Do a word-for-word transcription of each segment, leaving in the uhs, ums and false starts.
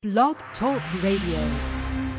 Blog Talk Radio.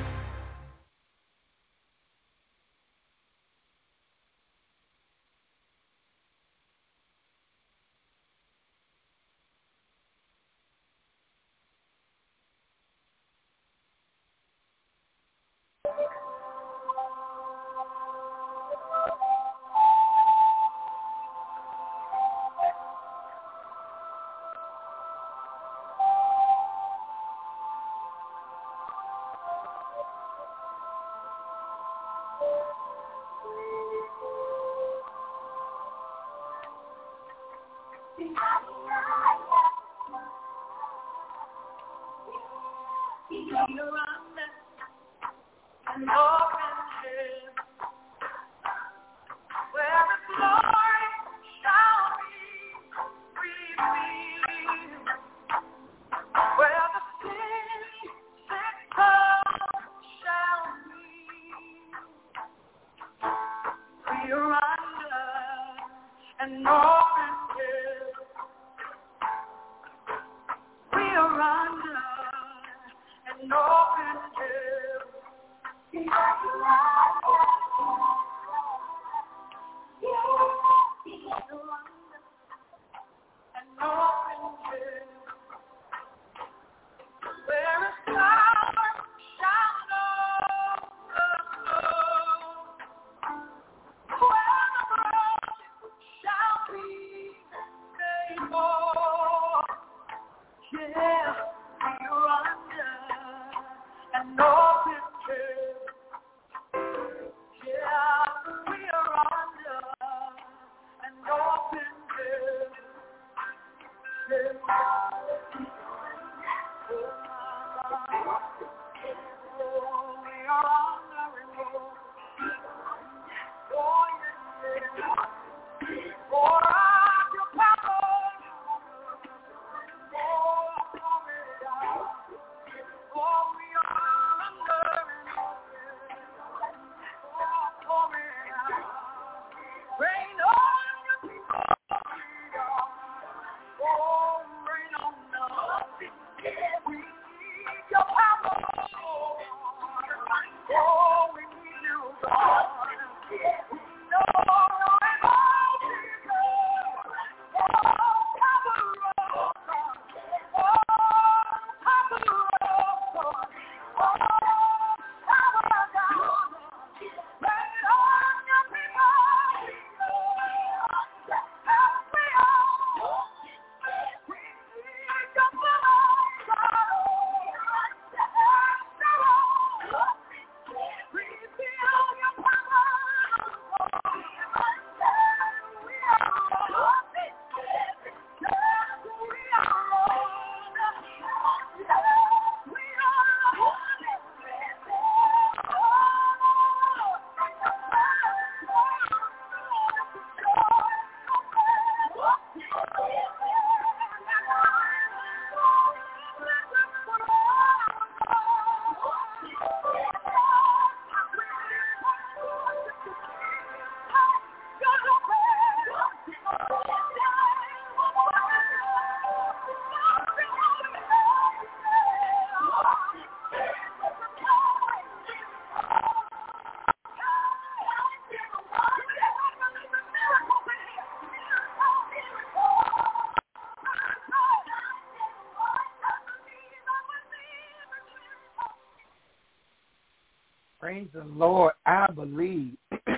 Praise the Lord. I believe.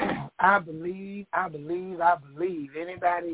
I believe. I believe. I believe. Anybody?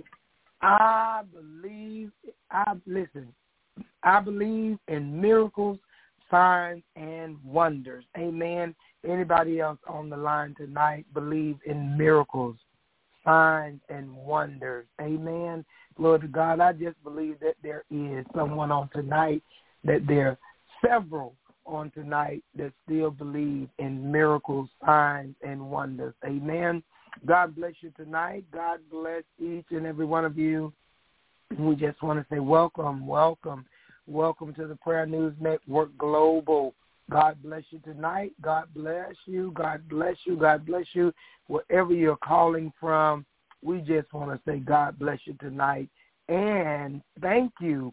I believe. I listen. I believe in miracles, signs, and wonders. Amen. Anybody else on the line tonight believe in miracles, signs, and wonders? Amen. Glory to God. I just believe that there is someone on tonight, that there are several on tonight that still believe in miracles, signs, and wonders. Amen. God bless you tonight. God bless each and every one of you. We just want to say welcome, welcome, welcome to the Prayer News Network Global. God bless you tonight. God bless you. God bless you. God bless you. Wherever you're calling from, we just want to say God bless you tonight. And thank you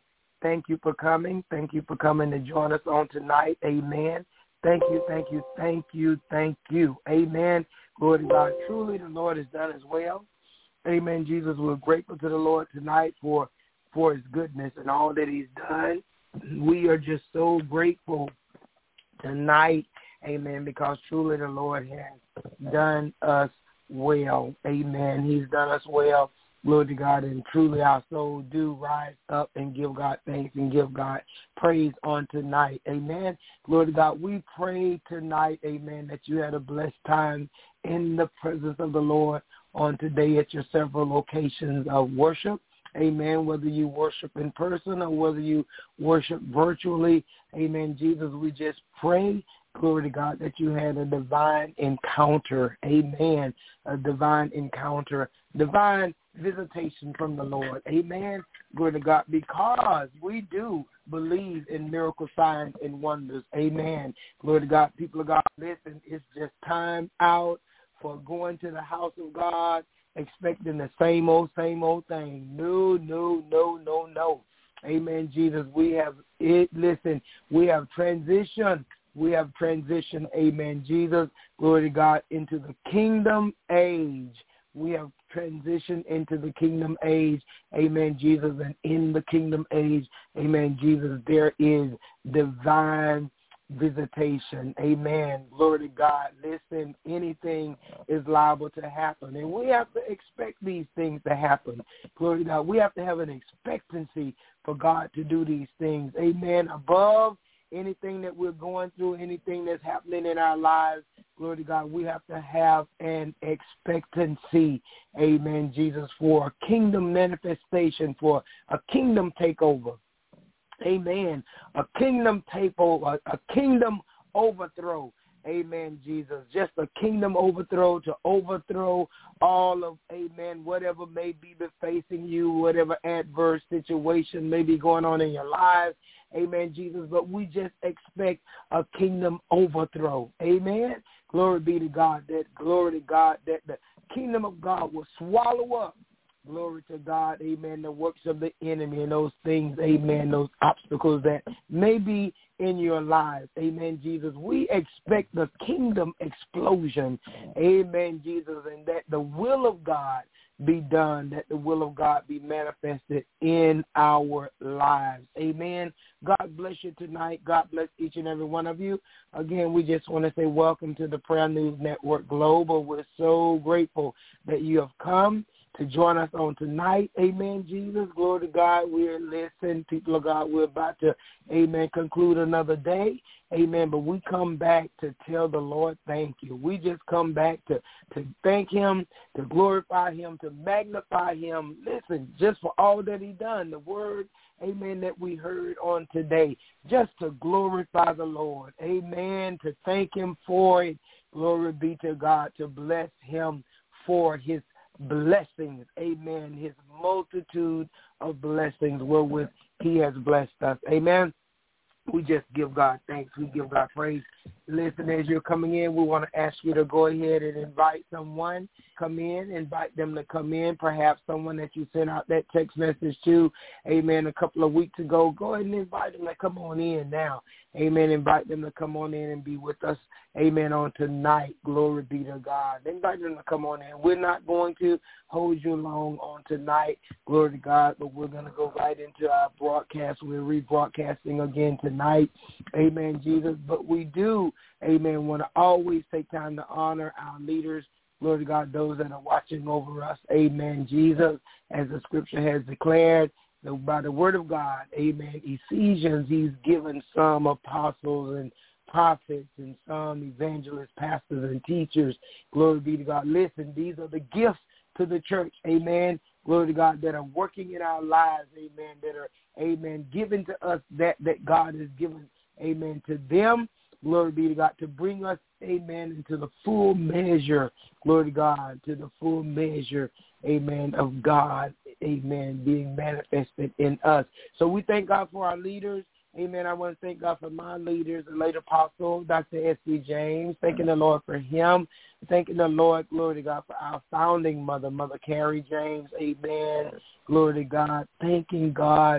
thank you for coming. Thank you for coming to join us on tonight. Amen. Thank you, thank you, thank you, thank you. Amen. Glory to God. Truly, the Lord has done as well. Amen, Jesus. We're grateful to the Lord tonight for, for his goodness and all that he's done. We are just so grateful tonight, amen, because truly the Lord has done us well. Amen. He's done us well. Glory to God, and truly our soul do rise up and give God thanks and give God praise on tonight. Amen. Glory to God. We pray tonight, amen, that you had a blessed time in the presence of the Lord on today at your several locations of worship. Amen. Whether you worship in person or whether you worship virtually. Amen. Jesus, we just pray, glory to God, that you had a divine encounter. Amen. A divine encounter. Divine visitation from the Lord. Amen. Glory to God. Because we do believe in miracle signs and wonders. Amen. Glory to God. People of God, listen, it's just time out for going to the house of God expecting the same old, same old thing. No, no, no, no, no. Amen, Jesus. We have it. Listen, we have transitioned. We have transitioned, amen, Jesus, glory to God, into the kingdom age. We have transitioned into the kingdom age, amen, Jesus, and in the kingdom age, amen, Jesus, there is divine visitation, amen, glory to God. Listen, anything is liable to happen, and we have to expect these things to happen, glory to God. We have to have an expectancy for God to do these things, amen, above anything that we're going through, anything that's happening in our lives, glory to God, we have to have an expectancy, amen, Jesus, for a kingdom manifestation, for a kingdom takeover, amen, a kingdom takeover, a, a kingdom overthrow, amen, Jesus, just a kingdom overthrow to overthrow all of, amen, whatever may be facing you, whatever adverse situation may be going on in your lives, amen, Jesus, but we just expect a kingdom overthrow, amen. Glory be to God, that glory to God, that the kingdom of God will swallow up, glory to God, amen, the works of the enemy and those things, amen, those obstacles that may be in your lives, amen, Jesus. We expect the kingdom explosion, amen, Jesus, and that the will of God be done, that the will of God be manifested in our lives. Amen. God bless you tonight. God bless each and every one of you. Again, we just want to say welcome to the Prayer News Network Global. We're so grateful that you have come to join us on tonight. Amen, Jesus. Glory to God. We're listening, people of God. We're about to, amen, conclude another day. Amen. But we come back to tell the Lord thank you. We just come back to, to thank him, to glorify him, to magnify him. Listen, just for all that he done, the word, amen, that we heard on today, just to glorify the Lord. Amen. To thank him for it. Glory be to God. To bless him for his blessings, amen, his multitude of blessings wherewith he has blessed us, amen. We just give God thanks. We give God praise. Listen, as you're coming in, we want to ask you to go ahead and invite someone. Come in, invite them to come in, perhaps someone that you sent out that text message to, amen, a couple of weeks ago. Go ahead and invite them to come on in now, amen. Invite them to come on in and be with us, amen, on tonight. Glory be to God. Invite them to come on in. We're not going to hold you long on tonight, glory to God, but we're going to go right into our broadcast. We're rebroadcasting again tonight, amen, Jesus. But we do, amen, want to always take time to honor our leaders, glory to God, those that are watching over us, amen, Jesus, as the scripture has declared, by the word of God, amen, Ephesians, he's given some apostles and prophets and some evangelists, pastors, and teachers, glory be to God. Listen, these are the gifts to the church, amen, glory to God, that are working in our lives, amen, that are, amen, given to us that, that God has given, amen, to them, glory be to God, to bring us, amen, into the full measure, glory to God, to the full measure, amen, of God, amen, being manifested in us. So we thank God for our leaders. Amen. I want to thank God for my leaders, the late apostle, Doctor S B James. Thanking the Lord for him. Thanking the Lord, glory to God, for our founding mother, Mother Carrie James. Amen. Glory to God. Thanking God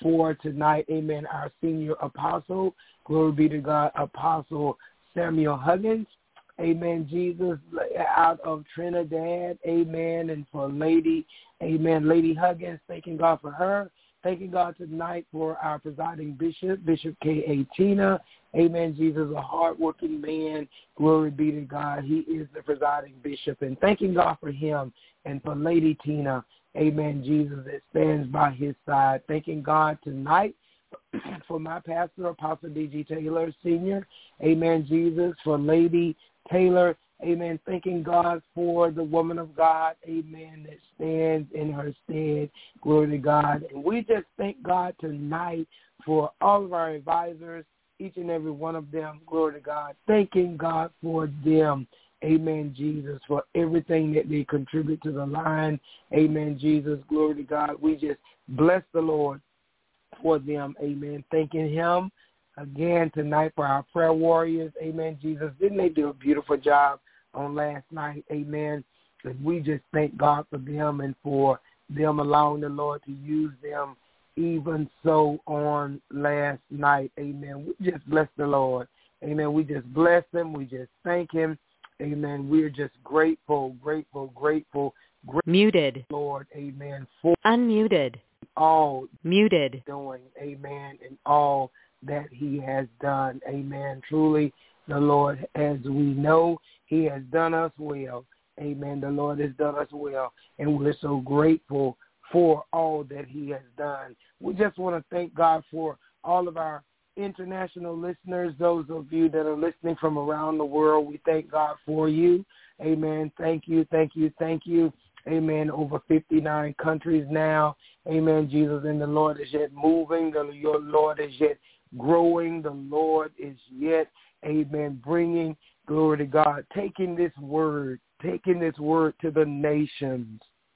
for tonight, amen, our senior apostle, glory be to God, Apostle Samuel Huggins, amen, Jesus, out of Trinidad, amen, and for Lady, amen, Lady Huggins, thanking God for her. Thanking God tonight for our presiding bishop, Bishop K A. Tina. Amen, Jesus, a hardworking man. Glory be to God. He is the presiding bishop. And thanking God for him and for Lady Tina. Amen, Jesus, that stands by his side. Thanking God tonight for my pastor, Apostle D G. Taylor, Senior. Amen, Jesus, for Lady Taylor. Amen. Thanking God for the woman of God, amen, that stands in her stead. Glory to God. And we just thank God tonight for all of our advisors, each and every one of them. Glory to God. Thanking God for them. Amen, Jesus, for everything that they contribute to the line. Amen, Jesus. Glory to God. We just bless the Lord for them. Amen. Thanking him again tonight for our prayer warriors. Amen, Jesus. Didn't they do a beautiful job on last night? Amen. And we just thank God for them and for them allowing the Lord to use them even so on last night. Amen. We just bless the Lord. Amen. We just bless him. We just thank him. Amen. We're just grateful, grateful, grateful, grateful. Muted. Lord, amen. For Unmuted. all Muted. doing, amen, and all that he has done. Amen. Truly, the Lord, as we know, he has done us well. Amen. The Lord has done us well, and we're so grateful for all that he has done. We just want to thank God for all of our international listeners, those of you that are listening from around the world. We thank God for you. Amen. Thank you, thank you, thank you. Amen. Over fifty-nine countries now. Amen, Jesus. And the Lord is yet moving. The your Lord is yet growing. The Lord is yet, amen, bringing, glory to God, taking this word, taking this word to the nations.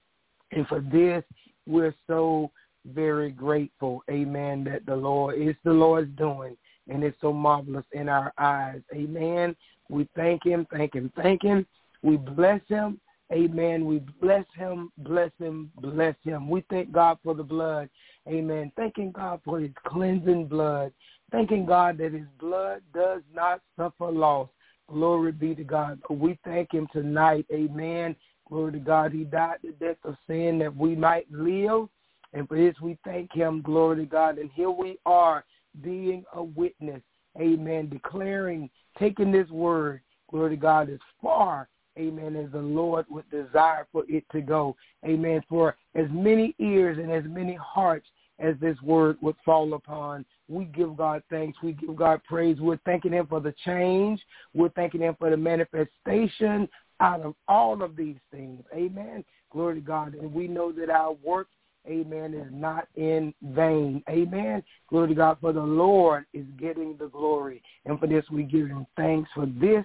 And for this, we're so very grateful, amen, that the Lord, it's the Lord's doing, and it's so marvelous in our eyes. Amen. We thank him, thank him, thank him. We bless him. Amen. We bless him, bless him, bless him. We thank God for the blood. Amen. Thanking God for his cleansing blood. Thanking God that his blood does not suffer loss. Glory be to God. We thank him tonight. Amen. Glory to God. He died the death of sin that we might live. And for this we thank him. Glory to God. And here we are being a witness. Amen. Declaring, taking this word, glory to God, as far, amen, as the Lord would desire for it to go. Amen. For as many ears and as many hearts as this word would fall upon, we give God thanks. We give God praise. We're thanking him for the change. We're thanking him for the manifestation out of all of these things. Amen. Glory to God. And we know that our work, amen, is not in vain. Amen. Glory to God. For the Lord is getting the glory. And for this we give him thanks. For this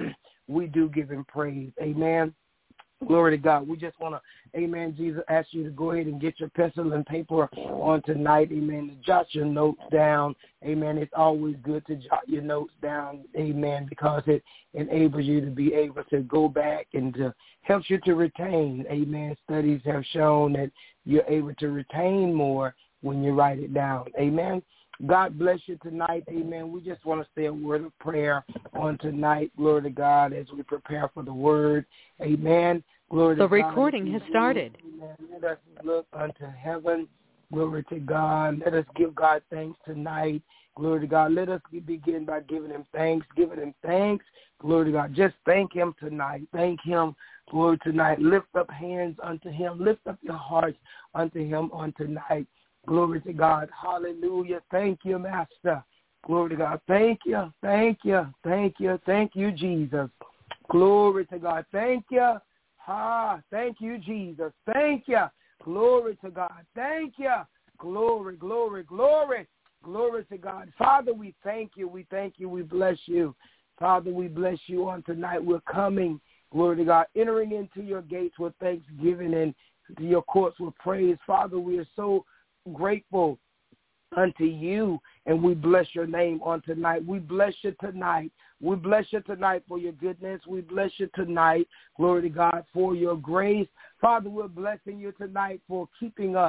we do give him praise. Amen. Glory to God. We just want to, amen, Jesus, ask you to go ahead and get your pencil and paper on tonight, amen, to jot your notes down. Amen. It's always good to jot your notes down, amen, because it enables you to be able to go back and to helps you to retain. Amen. Studies have shown that you're able to retain more when you write it down. Amen. God bless you tonight. Amen. We just want to say a word of prayer on tonight. Glory to God as we prepare for the word. Amen. Glory to God. The recording has started. Amen. Let us look unto heaven. Glory to God. Let us give God thanks tonight. Glory to God. Let us begin by giving him thanks, giving him thanks. Glory to God. Just thank him tonight. Thank him. Glory tonight. Lift up hands unto him. Lift up your hearts unto him on tonight. Glory to God. Hallelujah. Thank you, Master. Glory to God. Thank you. Thank you. Thank you. Thank you, Jesus. Glory to God. Thank you. Ah, thank you, Jesus. Thank you. Glory to God. Thank you. Glory, glory, glory. Glory to God. Father, we thank you. We thank you. We bless you. Father, we bless you on tonight. We're coming, glory to God, entering into your gates with thanksgiving and to your courts with praise. Father, we are so grateful unto you, and we bless your name on tonight. We bless you tonight. We bless you tonight for your goodness. We bless you tonight, glory to God, for your grace. Father, we're blessing you tonight for keeping us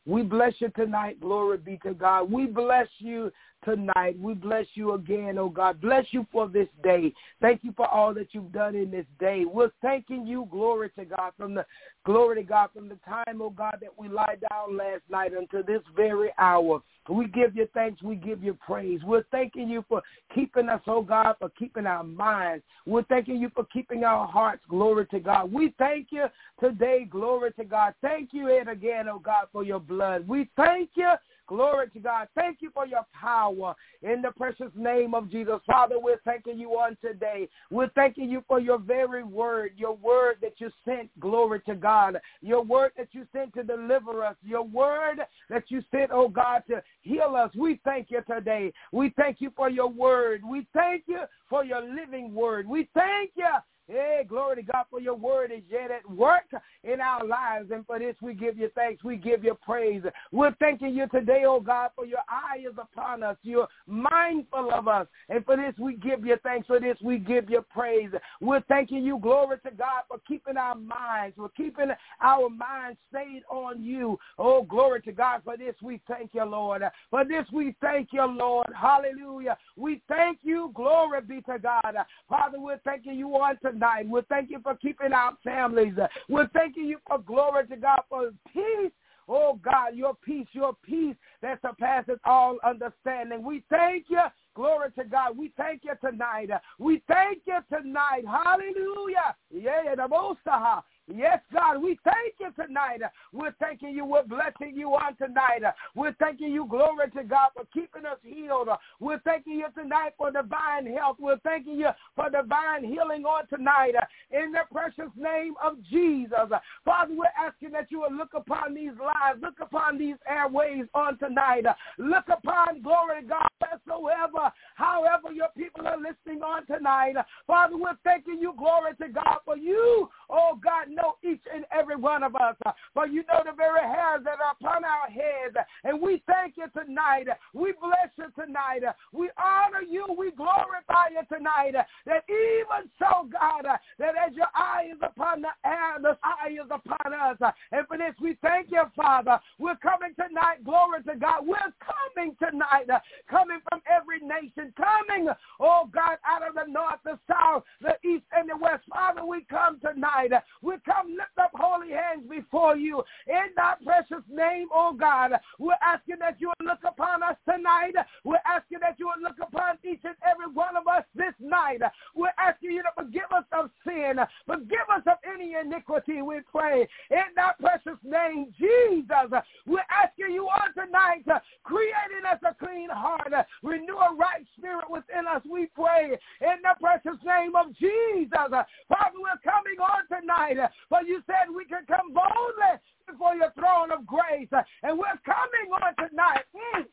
We bless you tonight. Glory be to God. We bless you tonight. We bless you again, oh God. Bless you for this day. Thank you for all that you've done in this day. We're thanking you, glory to God, from the glory to God, from the time, oh God, that we lie down last night until this very hour. We give you thanks. We give you praise. We're thanking you for keeping us, oh God, for keeping our minds. We're thanking you for keeping our hearts. Glory to God. We thank you today. Glory to God. Thank you yet again, oh God, for your blood. We thank you. Glory to God. Thank you for your power in the precious name of Jesus. Father, we're thanking you on today. We're thanking you for your very word, your word that you sent, glory to God, your word that you sent to deliver us, your word that you sent, oh God, to heal us. We thank you today. We thank you for your word. We thank you for your living word. We thank you. Hey, glory to God, for your word is yet at work in our lives. And for this, we give you thanks. We give you praise. We're thanking you today, oh God, for your eye is upon us. You're mindful of us. And for this, we give you thanks. For this, we give you praise. We're thanking you, glory to God, for keeping our minds. For keeping our minds stayed on you. Oh, glory to God. For this, we thank you, Lord. For this, we thank you, Lord. Hallelujah. We thank you. Glory be to God. Father, we're thanking you on today. Tonight. We're thanking you for keeping our families. We're thanking you for glory to God for peace. Oh, God, your peace, your peace that surpasses all understanding. We thank you. Glory to God. We thank you tonight. We thank you tonight. Hallelujah. Yeah, the most high. Yes, God, we thank you tonight. We're thanking you. We're blessing you on tonight. We're thanking you, glory to God, for keeping us healed. We're thanking you tonight for divine health. We're thanking you for divine healing on tonight in the precious name of Jesus. Father, we're asking that you will look upon these lives, look upon these airways on tonight. Look upon, glory to God, whatsoever, however your people are listening on tonight. Father, we're thanking you, glory to God, for you, oh God, know each and every one of us, uh, but you know the very hairs that are upon our heads, and we thank you tonight. We bless you tonight. We honor you. We glorify you tonight, that even so, God, uh, that as your eye is upon the air, the eye is upon us, uh, and for this we thank you, Father. We're coming tonight, glory to God. We're coming tonight, uh, coming from every nation, coming, oh God, out of the north, the south, the east, and the west. Father, we come tonight. We come lift up holy hands before you in thy precious name, oh God. We're asking that you will look upon us tonight. We're asking that you will look upon each and every one of us this night. We're asking you to forgive us of sin. Forgive us of any iniquity, we pray. In thy precious name, Jesus. We're asking you on tonight, creating us a clean heart, renew a right spirit within us, we pray. In the precious name of Jesus. Father, we're coming on tonight. But you said we can come boldly before your throne of grace. And we're coming on tonight. Mm.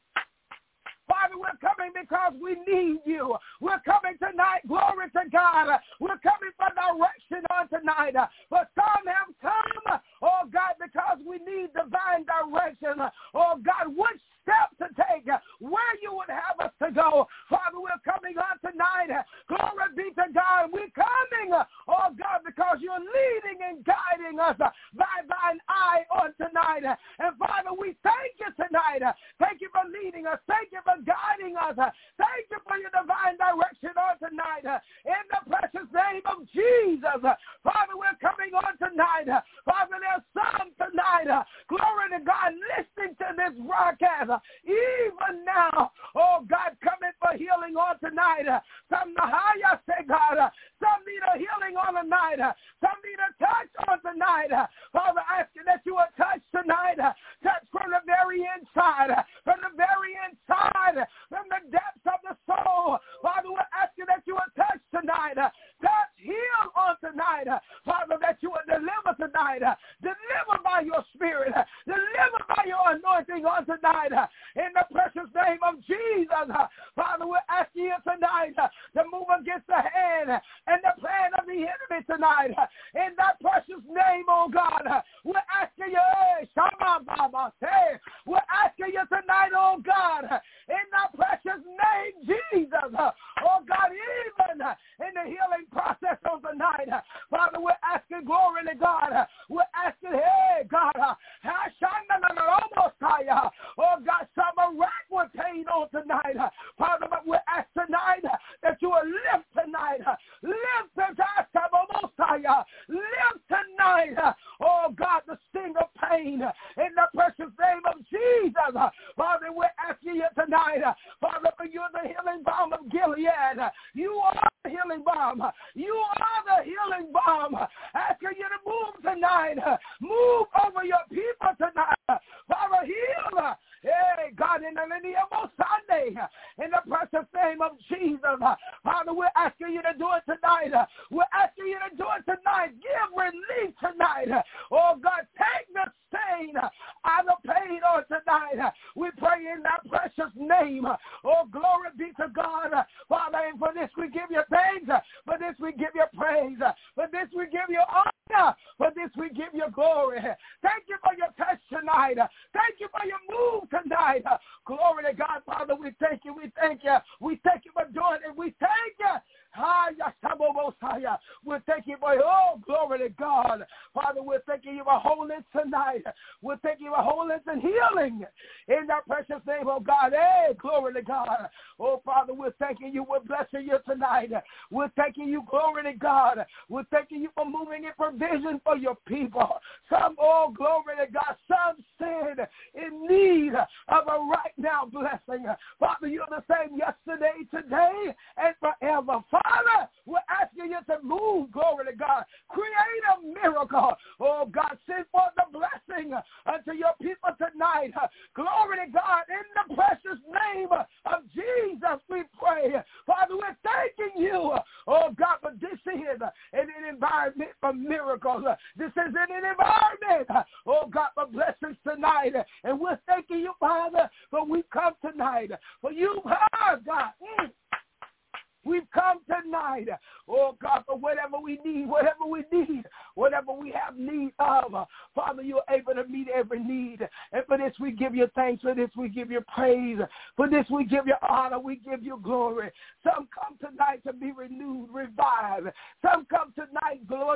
Father, we're coming because we need you. We're coming tonight, glory to God. We're coming for direction on tonight. But some have come, oh God, because we need divine direction. Oh God, which step to take, where you would have us to go. Father, we're coming on tonight. Glory be to God. We're coming, oh God, because you're leading and guiding us by thine eye on tonight. And Father, we thank you tonight. Thank you for leading us. Thank you for guiding us. Thank you for your divine direction on tonight. In the precious name of Jesus. Father, we're coming on tonight. Father, there's some tonight, glory to God, listening to this broadcast. Even now, oh God, coming for healing on tonight. Some Nahaya say, God, some need a healing on tonight. Some need a touch on tonight. Father, asking that you will touch tonight. Touch from the very inside, from the very inside, from the depths of the soul. Father, we're asking that you will touch tonight. Touch, heal on tonight. Father, that you will deliver tonight. Deliver by your spirit. Deliver by your anointing on tonight. In the precious name of Jesus. Father, we're asking you tonight to move against the hand and the plan of the enemy tonight. In that precious name, oh God, we're asking you, we're asking you tonight, oh God, in that precious name, Jesus. Oh God, even in the healing process of the night, Father, we're asking glory to God. We're asking, hey, God, Oh, God, some are racked with pain on tonight. Father, but we ask tonight that you will lift tonight. Lift tonight. Lift tonight. Oh, God, the sting of pain in the precious name of Jesus. Father, we're asking you tonight, Father, for you're the healing balm of Gilead. You are the healing balm. You are the healing balm. Asking you to move tonight. Move over your people tonight. Father, heal. Hey, God, in the name of Sunday, in the precious name of Jesus. Father, we're asking you to do it tonight. We're asking you to do it tonight. Give relief tonight. Oh, God, take the stain out of pain on tonight. We pray in that precious name. Oh, glory be to God. Father, and for this we give you thanks. For this we give you praise. For this we give you honor. For this we give you glory. Thank you for your touch tonight. Thank you for your move tonight. Glory to God, Father. We thank you. We thank you. We thank you for doing it. We thank you. We're thanking you for, oh, glory to God. Father, we're thanking you for wholeness tonight. We're thanking you for wholeness and healing in that precious name, oh God. Hey, glory to God. Oh, Father, we're thanking you. We're blessing you tonight. We're thanking you, glory to God. We're thanking you for moving in provision for your people. Some, oh, glory to God. Some stand in need of a right now blessing. Father, you're the same yesterday, today, and forever. Father, we're asking you to move, glory to God. Create a miracle. Oh, God, send forth the blessing unto your people tonight. Glory to God. In the precious name of Jesus, we pray. Father, we're thanking you, oh, God, for this is an environment for miracles. This is an environment, oh, God, for blessings tonight. And we're thanking you, Father, for we come tonight. For you, oh, God, mm, we've come tonight, oh, God, for whatever we need, whatever we need, whatever we have need of. Father, you're able to meet every need. And for this, we give you thanks. For this, we give you praise. For this, we give you honor. We give you glory. Some come tonight to be renewed, revived. Some come tonight, glory.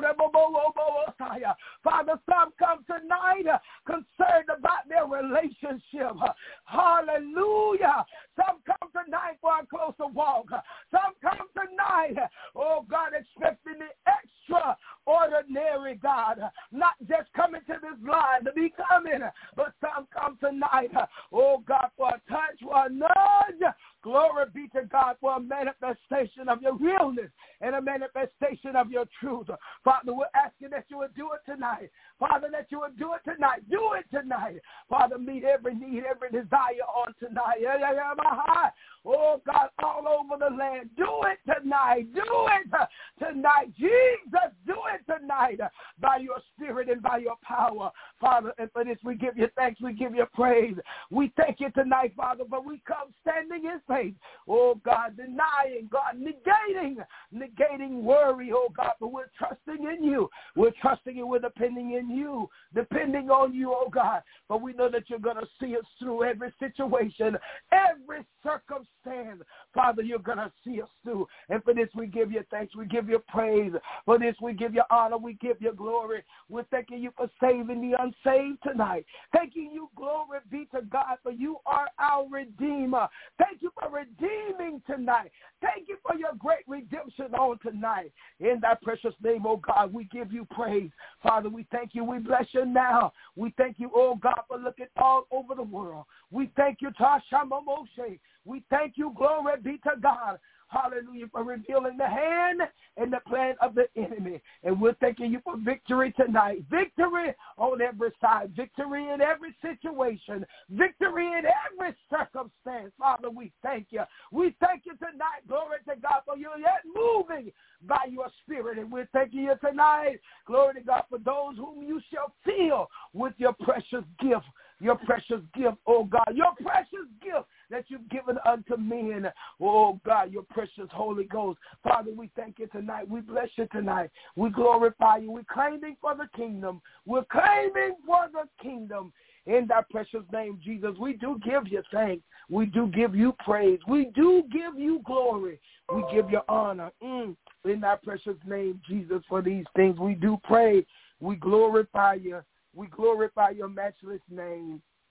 Father, some come tonight concerned about their relationship. Hallelujah. Some come tonight for a closer walk. Some come tonight, oh God, expecting the extraordinary, God, not just coming to this line to be coming, but some come tonight, oh God, for a touch, for a nudge. Glory be to God for a manifestation of your realness and a manifestation of your truth. Father, we're asking that you would do it tonight. Father, that you would do it tonight. Do it tonight. Father, meet every need, every desire on tonight. Oh, God, all over the land. Do it tonight. Do it tonight. Jesus, do it tonight by your spirit and by your power. Father, and for this we give you thanks. We give you praise. We thank you tonight, Father, but we come standing in faith. Oh, God, denying, God, negating, negating worry, oh, God, but we're trusting in you. We're trusting you. We're depending in you, depending on you, oh, God. But we know that you're going to see us through every situation, every circumstance. Father, you're going to see us through. And for this, we give you thanks. We give you praise. For this, we give you honor. We give you glory. We're thanking you for saving the unsaved tonight. Thanking you, glory be to God, for you are our Redeemer. Thank you for redeeming tonight. Thank you for your great redemption on tonight. In that precious name, oh God, we give you praise. Father, we thank you. We bless you now. We thank you, oh God, for looking all over the world. We thank you, Tashama Moshe. We thank you, glory be to God. Hallelujah, for revealing the hand and the plan of the enemy. And we're thanking you for victory tonight. Victory on every side. Victory in every situation. Victory in every circumstance. Father, we thank you. We thank you tonight, glory to God, for you yet moving by your spirit. And we're thanking you tonight, glory to God, for those whom you shall fill with your precious gift. Your precious gift, oh God, your precious gift that you've given unto men, oh God, your precious Holy Ghost. Father, we thank you tonight. We bless you tonight. We glorify you. We're claiming for the kingdom. We're claiming for the kingdom. In that precious name, Jesus, we do give you thanks. We do give you praise. We do give you glory. We give you honor. Mm. In that precious name, Jesus, for these things we do pray. We glorify you. We glorify your matchless name.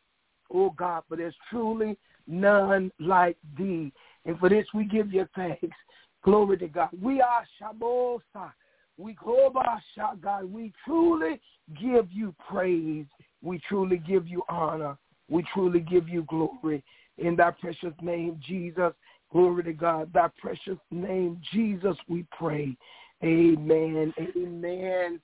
oh God, for there's truly none like thee. And for this we give you thanks. Glory to God. We are Shabosa. We Kobasha, God. We truly give you praise. We truly give you honor. We truly give you glory. In thy precious name, Jesus. Glory to God. Thy precious name, Jesus, we pray. Amen. Amen.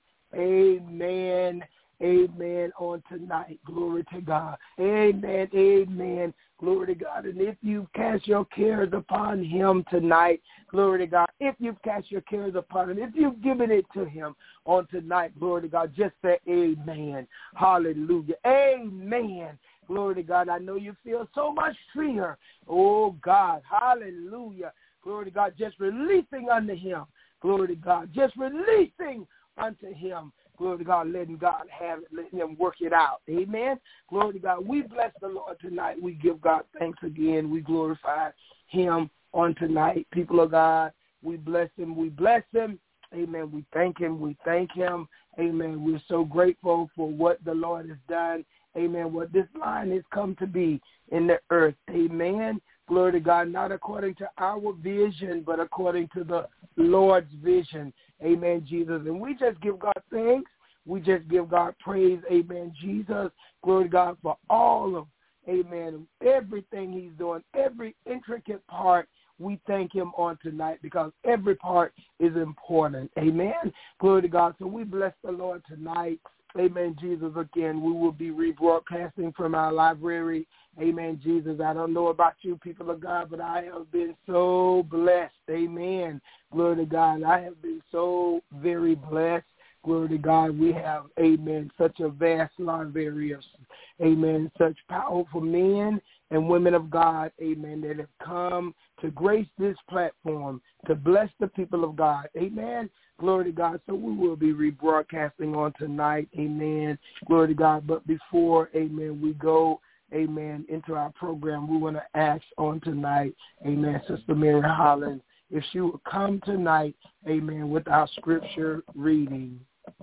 Amen. Amen on tonight. Glory to God. Amen. Amen. Glory to God. And if you've cast your cares upon him tonight, glory to God. If you've cast your cares upon him, if you've given it to him on tonight, glory to God, just say amen. Hallelujah. Amen. Glory to God. I know you feel so much fear. Oh, God. Hallelujah. Glory to God. Just releasing unto him. Glory to God. Just releasing unto him. Glory to God, letting God have it, letting him work it out. Amen. Glory to God. We bless the Lord tonight. We give God thanks again. We glorify him on tonight. People of God, we bless him. We bless him. Amen. We thank him. We thank him. Amen. We're so grateful for what the Lord has done. Amen. What this line has come to be in the earth. Amen. Glory to God, not according to our vision, but according to the Lord's vision. Amen, Jesus. And we just give God thanks. We just give God praise. Amen, Jesus. Glory to God for all of, amen, everything he's doing, every intricate part. We thank him on tonight because every part is important. Amen. Glory to God. So we bless the Lord tonight. Amen, Jesus. Again, we will be rebroadcasting from our library. Amen, Jesus. I don't know about you, people of God, but I have been so blessed. Amen. Glory to God. I have been so very blessed. Glory to God. We have, amen, such a vast library of, amen, such powerful men and women of God, amen, that have come to grace this platform to bless the people of God. Amen. Glory to God. So we will be rebroadcasting on tonight. Amen. Glory to God. But before, amen, we go, amen, into our program, we want to ask on tonight, amen, Sister Mary Holland, if she would come tonight, amen, with our scripture reading.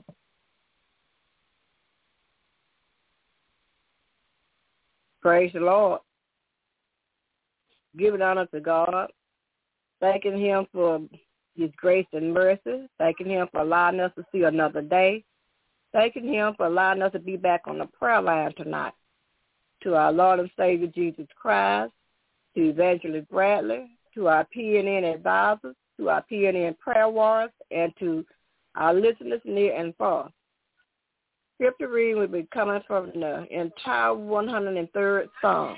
Praise the Lord. Giving honor to God, thanking him for his grace and mercy, thanking him for allowing us to see another day, thanking him for allowing us to be back on the prayer line tonight. To our Lord and Savior Jesus Christ, to Evangelist Bradley, to our P N N advisors, to our P N N prayer warriors, and to our listeners near and far. Scripture reading will be coming from the entire one hundred third Psalm.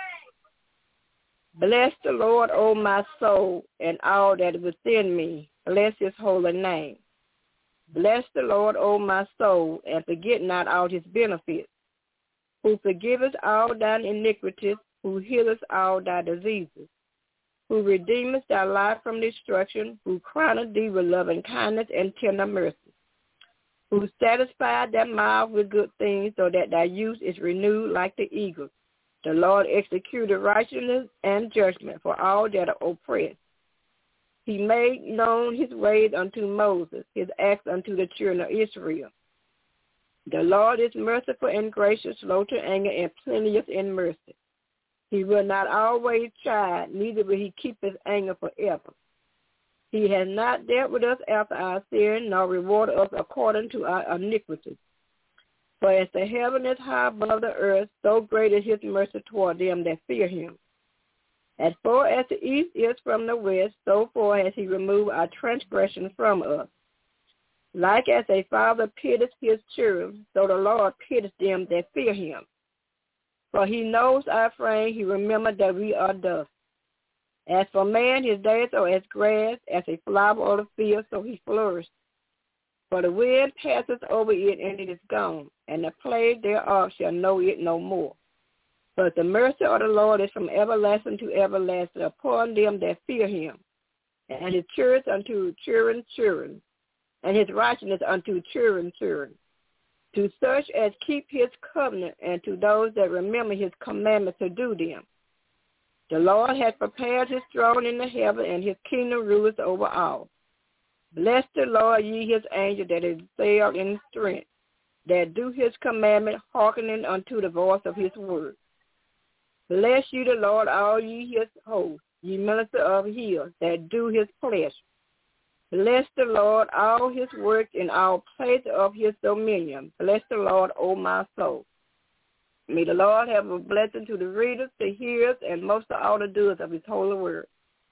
Bless the Lord, O my soul, and all that is within me. Bless his holy name. Bless the Lord, O my soul, and forget not all his benefits, who forgiveth all thine iniquities, who healeth all thy diseases, who redeemeth thy life from destruction, who crowneth thee with loving kindness and tender mercy, who satisfied thy mouth with good things, so that thy youth is renewed like the eagle. The Lord executed righteousness and judgment for all that are oppressed. He made known his ways unto Moses, his acts unto the children of Israel. The Lord is merciful and gracious, slow to anger, and plenteous in mercy. He will not always chide, neither will he keep his anger forever. He has not dealt with us after our sin, nor rewarded us according to our iniquities. For as the heaven is high above the earth, so great is his mercy toward them that fear him. As far as the east is from the west, so far has he removed our transgression from us. Like as a father pities his children, so the Lord pities them that fear him. For he knows our frame, he remembers that we are dust. As for man, his days are as grass, as a flower of the field, so he flourishes. For the wind passes over it, and it is gone, and the plague thereof shall know it no more. But the mercy of the Lord is from everlasting to everlasting upon them that fear him, and his children unto children's children, and his righteousness unto children's children, to such as keep his covenant, and to those that remember his commandments to do them. The Lord hath prepared his throne in the heaven, and his kingdom ruleth over all. Bless the Lord, ye his angels that excel in strength, that do his commandment, hearkening unto the voice of his word. Bless you the Lord, all ye his hosts, ye minister of his that do his pleasure. Bless the Lord, all his work in all places of his dominion. Bless the Lord, O my soul. May the Lord have a blessing to the readers, the hearers, and most of all the doers of his holy word.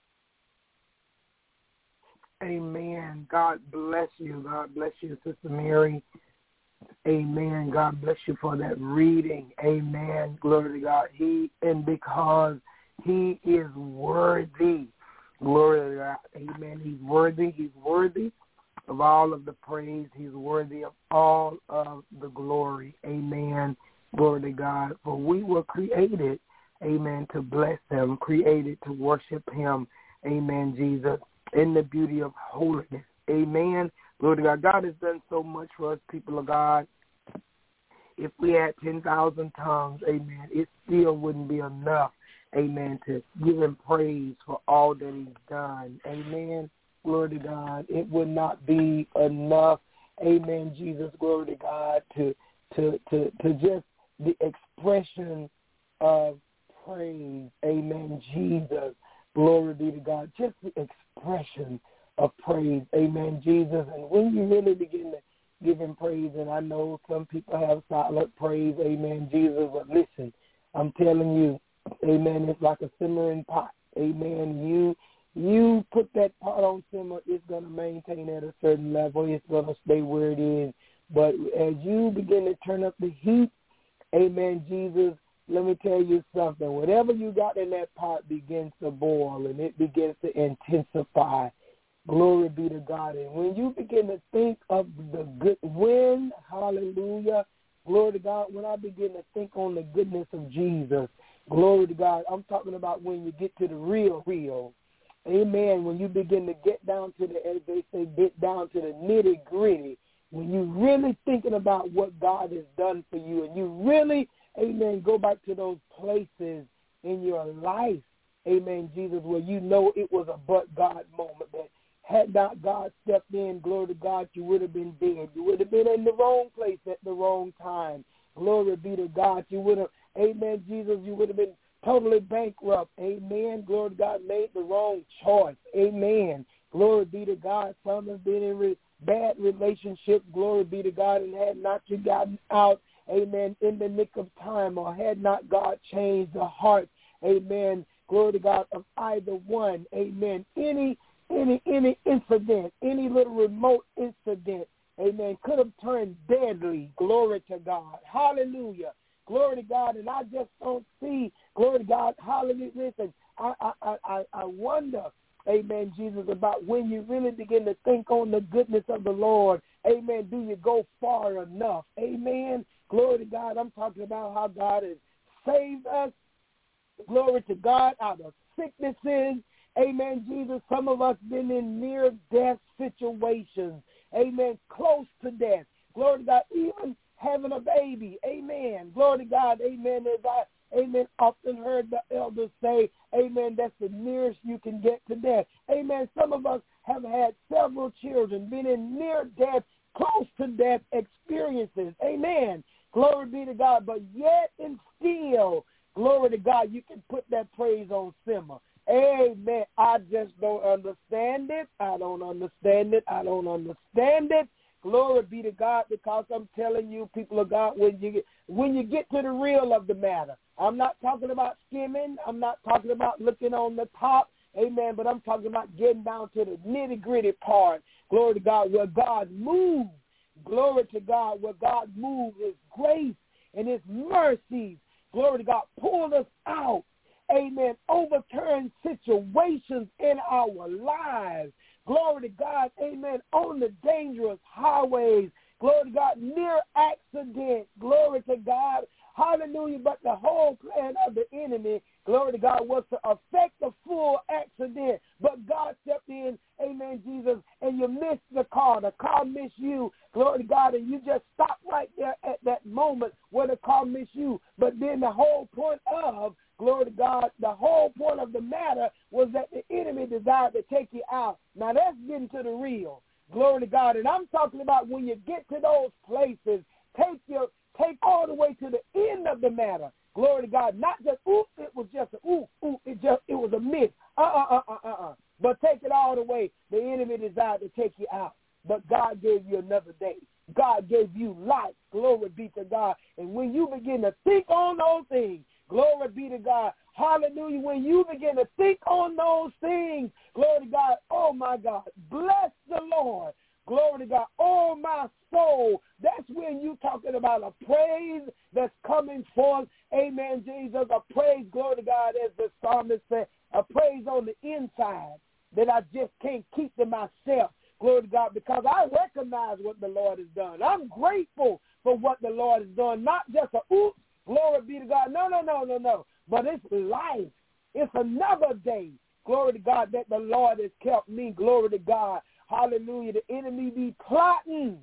Amen. God bless you. God bless you, Sister Mary. Amen. God bless you for that reading. Amen. Glory to God. He and because he is worthy. Glory to God. Amen. He's worthy. He's worthy of all of the praise. He's worthy of all of the glory. Amen. Glory to God. For we were created, amen, to bless him, created to worship him. Amen, Jesus, in the beauty of holiness. Amen. Glory to God. God has done so much for us, people of God. If we had ten thousand tongues, amen, it still wouldn't be enough, amen, to give him praise for all that he's done. Amen. Glory to God. It would not be enough, amen, Jesus, glory to God, to to to, to just the expression of praise. Amen, Jesus. Glory be to God. Just the expression of praise. Amen, Jesus. And when you really begin to give him praise, and I know some people have silent praise, amen, Jesus, but listen, I'm telling you, amen, it's like a simmering pot. Amen. You you put that pot on simmer, it's going to maintain at a certain level. It's going to stay where it is. But as you begin to turn up the heat, amen, Jesus, let me tell you something. Whatever you got in that pot begins to boil, and it begins to intensify. Glory be to God. And when you begin to think of the good, when, hallelujah, glory to God, when I begin to think on the goodness of Jesus, glory to God, I'm talking about when you get to the real, real. Amen. When you begin to get down to the, as they say, get down to the nitty-gritty, when you're really thinking about what God has done for you, and you really, amen, go back to those places in your life, amen, Jesus, where you know it was a but God moment, that had not God stepped in, glory to God, you would have been dead. You would have been in the wrong place at the wrong time. Glory be to God. You would have, amen, Jesus, you would have been totally bankrupt. Amen. Glory to God, made the wrong choice. Amen. Glory be to God. Some have been in re- bad relationships. Glory be to God, and had not you gotten out, amen, in the nick of time, or had not God changed the heart, amen, glory to God, of either one. Amen. Any Any any incident, any little remote incident, amen, could have turned deadly. Glory to God. Hallelujah. Glory to God. And I just don't see, glory to God, hallelujah. Listen, I, I, I, I wonder, amen, Jesus, about when you really begin to think on the goodness of the Lord, amen, do you go far enough? Amen. Glory to God. I'm talking about how God has saved us. Glory to God, out of sicknesses. Amen, Jesus. Some of us been in near-death situations. Amen, close to death. Glory to God, even having a baby. Amen. Glory to God. Amen. As I, amen, often heard the elders say, amen, that's the nearest you can get to death. Amen. Some of us have had several children, been in near-death, close to death experiences. Amen. Glory be to God. But yet and still, glory to God, you can put that praise on simmer. Amen. I just don't understand it. I don't understand it. I don't understand it. Glory be to God, because I'm telling you, people of God, when you get, when you get to the real of the matter, I'm not talking about skimming. I'm not talking about looking on the top. Amen. But I'm talking about getting down to the nitty-gritty part. Glory to God, where God moves. Glory to God, where God moves His grace and His mercies. Glory to God, pull us out. Amen. Overturn situations in our lives. Glory to God. Amen. On the dangerous highways. Glory to God. Near accident. Glory to God. Hallelujah. But the whole plan of the enemy, glory to God, was to affect the full accident. But God stepped in, amen, Jesus, and you missed the car. The car missed you, glory to God, and you just stopped right there at that moment where the car missed you. But then the whole point of, glory to God, the whole point of the matter was that the enemy desired to take you out. Now that's getting to the real. Glory to God. And I'm talking about when you get to those places, take your take all the way to the end of the matter. Glory to God. Not just, ooh, it was just a, ooh, ooh, it just, it was a miss. Uh-uh, uh-uh, uh-uh. But take it all the way. The enemy desired to take you out. But God gave you another day. God gave you life. Glory be to God. And when you begin to think on those things, glory be to God. Hallelujah. When you begin to think on those things, glory to God. Oh, my God. Bless the Lord. Glory to God. Oh, my soul. That's when you talking about a praise that's coming forth. Amen, Jesus. A praise, glory to God, as the psalmist said, a praise on the inside that I just can't keep to myself. Glory to God, because I recognize what the Lord has done. I'm grateful for what the Lord has done. Not just a oops, glory be to God. No, no, no, no, no. But it's life. It's another day. Glory to God that the Lord has kept me. Glory to God. Hallelujah. The enemy be plotting.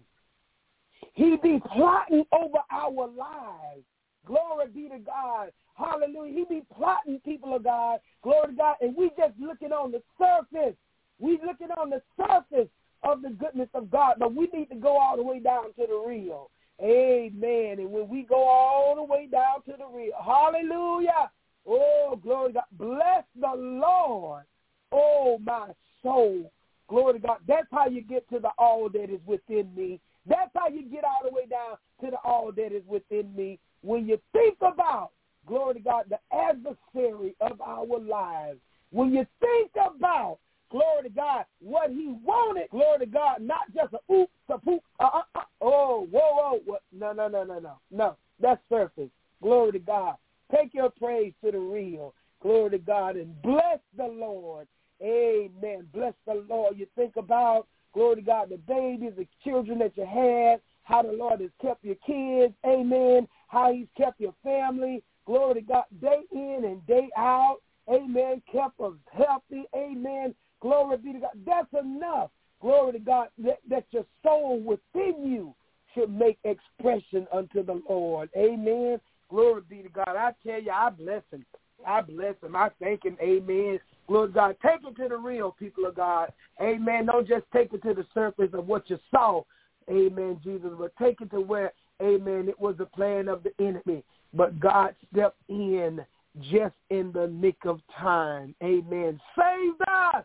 He be plotting over our lives. Glory be to God. Hallelujah. He be plotting, people of God. Glory to God. And we just looking on the surface. We looking on the surface of the goodness of God. But we need to go all the way down to the real. Amen. And when we go all the way down to the real, hallelujah. Oh, glory to God. Bless the Lord. Oh, my soul. Glory to God. That's how you get to the all that is within me. That's how you get all the way down to the all that is within me. When you think about, glory to God, the adversary of our lives, when you think about, glory to God, what he wanted, glory to God, not just a oops, a poop, uh, uh, uh, oh, whoa, whoa, what? no, no, no, no, no, no, that's surface. Glory to God. Take your praise to the real. Glory to God, and bless the Lord. Amen. Bless the Lord. You think about, glory to God, the babies, the children that you had, how the Lord has kept your kids. Amen. How he's kept your family. Glory to God, day in and day out. Amen. Kept us healthy. Amen. Glory be to God. That's enough. Glory to God, that, that your soul within you should make expression unto the Lord. Amen. Glory be to God. I tell you, I bless him. I bless him. I thank him. Amen. Glory to God. Take it to the real, people of God. Amen. Don't just take it to the surface of what you saw. Amen, Jesus. But take it to where, amen, it was the plan of the enemy. But God stepped in just in the nick of time. Amen. Save us.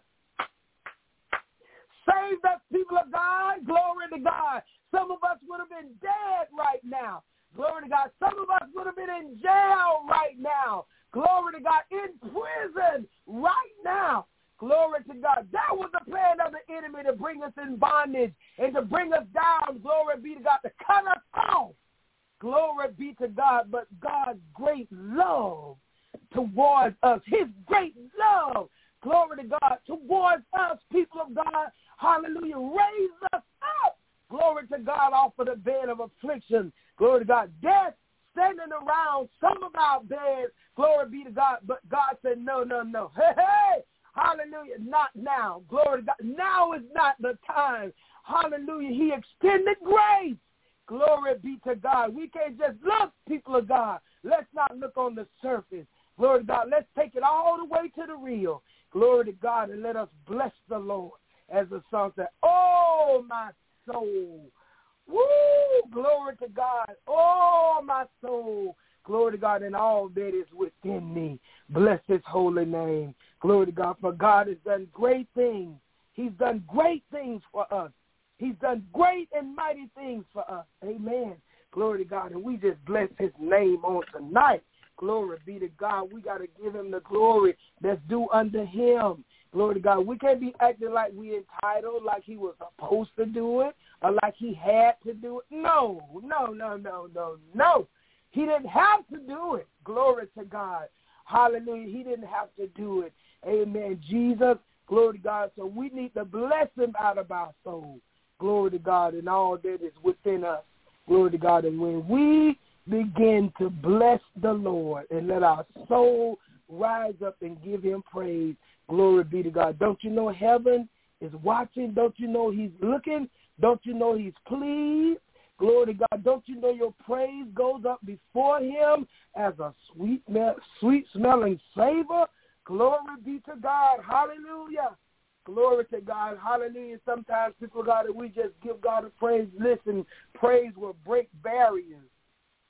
Save us, people of God. Glory to God. Some of us would have been dead right now. Glory to God. Some of us would have been in jail right now. Glory to God. In prison right now. Glory to God. That was the plan of the enemy, to bring us in bondage and to bring us down. Glory be to God. To cut us off. Glory be to God. But God's great love towards us, his great love, glory to God, towards us, people of God, hallelujah, raise us up, glory to God, off of the bed of affliction, glory to God, death standing around some of our beds, glory be to God, but God said, no, no, no, hey, hey, hallelujah, not now, glory to God, now is not the time, hallelujah, he extended grace, glory be to God. We can't just look, people of God, let's not look on the surface, glory to God, let's take it all the way to the real, glory to God, and let us bless the Lord, as the song said, oh, my soul, woo, glory to God, oh, my soul, glory to God, and all that is within me, bless his holy name, glory to God, for God has done great things, he's done great things for us, he's done great and mighty things for us, amen, glory to God, and we just bless his name on tonight. Glory be to God. We got to give him the glory that's due unto him. Glory to God. We can't be acting like we entitled, like he was supposed to do it, or like he had to do it. No, no, no, no, no, no. He didn't have to do it. Glory to God. Hallelujah. He didn't have to do it. Amen. Jesus, glory to God. So we need to bless him out of our soul. Glory to God, and all that is within us. Glory to God. And when we begin to bless the Lord and let our soul rise up and give him praise, glory be to God. Don't you know heaven is watching? Don't you know he's looking? Don't you know he's pleased? Glory to God. Don't you know your praise goes up before him as a sweet, sweet smelling savor? Glory be to God. Hallelujah. Glory to God. Hallelujah. Sometimes people, God, we just give God a praise. Listen, praise will break barriers.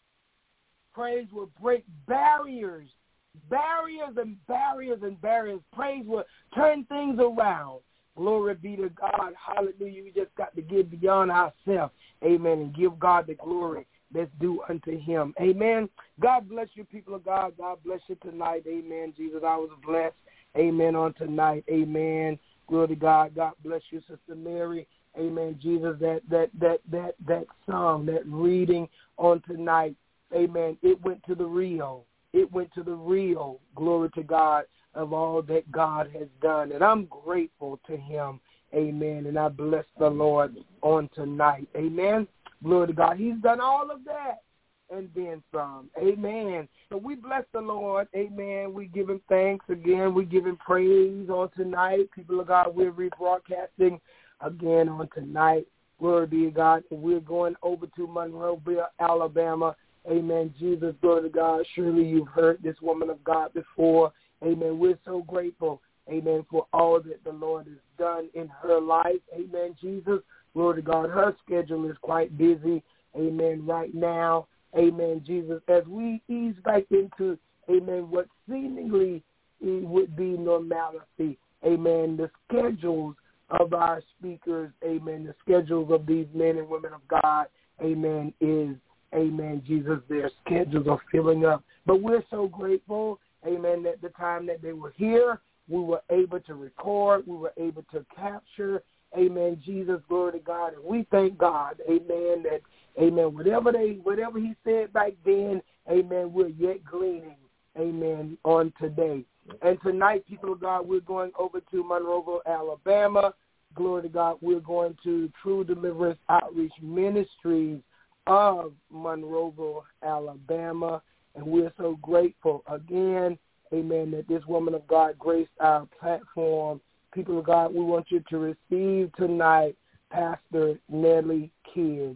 Praise will break barriers, barriers and barriers and barriers. Praise will turn things around. Glory be to God. Hallelujah. We just got to give beyond ourselves. Amen. And give God the glory that's due unto him. Amen. God bless you, people of God. God bless you tonight. Amen. Jesus, I was blessed. Amen. On tonight. Amen. Glory to God. God bless you, Sister Mary. Amen. Jesus, that that that that that song, that reading on tonight. Amen. It went to the real. It went to the real. Glory to God of all that God has done. And I'm grateful to him. Amen. And I bless the Lord on tonight. Amen. Glory to God. He's done all of that and then some. Amen. So we bless the Lord. Amen. We give him thanks again. We give him praise on tonight. People of God, we're rebroadcasting again on tonight. Glory be to God. And we're going over to Monroeville, Alabama. Amen. Jesus, glory to God. Surely you've heard this woman of God before. Amen. We're so grateful. Amen. For all that the Lord has done in her life. Amen. Jesus, glory to God. Her schedule is quite busy. Amen. Right now. Amen. Jesus, as we ease back into, amen, what seemingly would be normalcy. Amen. The schedules of our speakers. Amen. The schedules of these men and women of God. Amen. Is Amen, Jesus, their schedules are filling up. But we're so grateful, amen, that the time that they were here, we were able to record, we were able to capture, amen, Jesus, glory to God. And we thank God, amen, that, amen, whatever they, whatever he said back then, amen, we're yet gleaning, amen, on today. And tonight, people of God, we're going over to Monroeville, Alabama. Glory to God, we're going to True Deliverance Outreach Ministries of Monroeville, Alabama, and we're so grateful again, amen, that this woman of God graced our platform. People of God, we want you to receive tonight Pastor Nellie Kidd.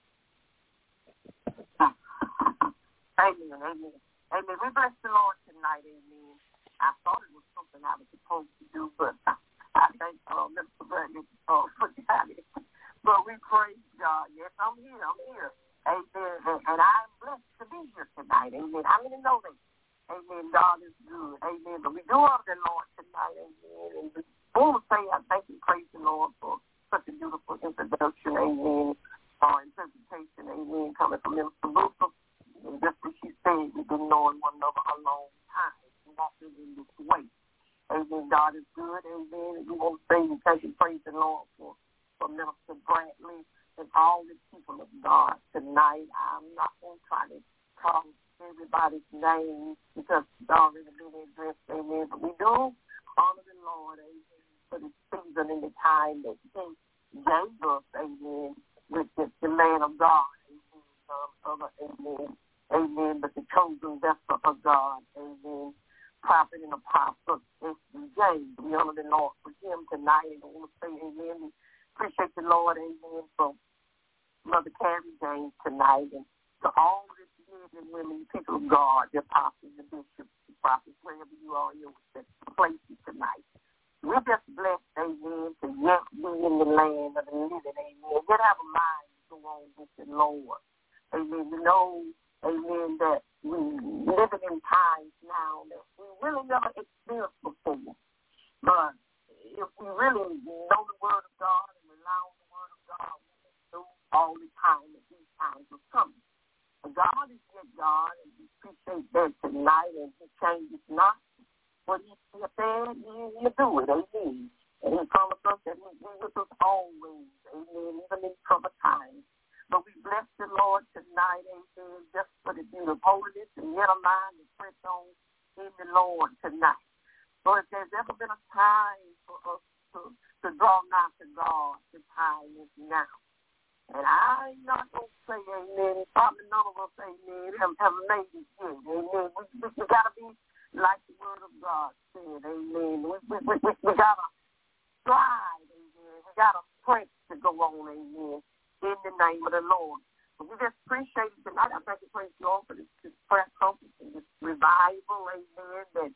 Amen, amen, amen. We bless the Lord tonight, amen. I thought it was something I was supposed to do, but I, I think uh, Mister Bradley uh, forgot it. But we praise God. Yes, I'm here. I'm here. Amen. And, and I'm blessed to be here tonight. Amen. How many know that? Amen. God is good. Amen. But we do love the Lord tonight. Amen. And we want to say I thank and praise the Lord for such a beautiful introduction. Amen. Uh, interpretation. Amen. Coming from Minister Luther. And just as she said, we've been knowing one another a long time. We walking in this way. Amen. God is good. Amen. And we want to say we thank and praise the Lord for for Minister Bradley and all the people of God tonight. I'm not going to try to call everybody's name because it's already been addressed, amen. But we do honor the Lord, amen, for the season and the time that he gave us, amen, with the, the man of God, amen, um, amen, amen, but the chosen vessel of God, amen, prophet and apostle, S D James. We honor the Lord for him tonight, and I want to say, amen, appreciate the Lord, amen, for Mother Carrie James tonight, and to all the men and women, people of God, the apostles, the bishops, the prophets, wherever you are in your places tonight. We're just blessed, amen, to yet be in the land of the living, amen. Yet have a mind to go on with the Lord. Amen. We know, amen, that we living in times now that we really never experienced before. But if we really know the Word of God and rely on the Word of God, we can do all the time that these times are coming. And God is yet God, and we appreciate that tonight, and he changes not. What he said, he will do it, amen. And he promised us that he will be with us always, amen, even in trouble times. But we bless the Lord tonight, amen, just for the beauty of holiness and yet a mind to press on in the Lord tonight. So if there's ever been a time for us to, to draw nigh to God, the time is now. And I'm not going to say amen. Probably none of us, amen, have, have made it yet. Amen. We, we, we got to be like the Word of God said, amen. We, we, we, we, we got to strive, amen. We got to pray to go on, amen, in the name of the Lord. So we just appreciate it tonight. I thank you, praise you all for this, this prayer conference and this revival, amen, that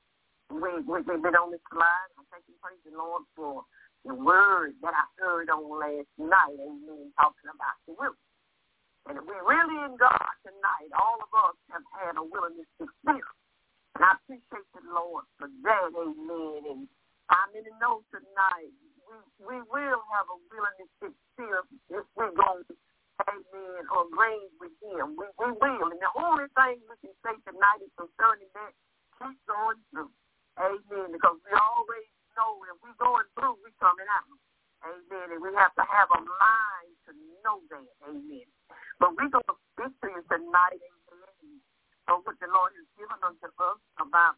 We, we, we've been on this line. I thank you, praise the Lord, for the word that I heard on last night, amen, talking about the will. And if we're really in God tonight, all of us have had a willingness to experience. And I appreciate the Lord for that, amen. And I'm in the know tonight, we, we will have a willingness to experience if we're going to, amen, or reign with him. We, we will. And the only thing we can say tonight is concerning that, keep going through. Amen. Because we always know if we're going through, we're coming out. Amen. And we have to have a mind to know that. Amen. But we're going to speak to you tonight, amen, of what the Lord has given unto us about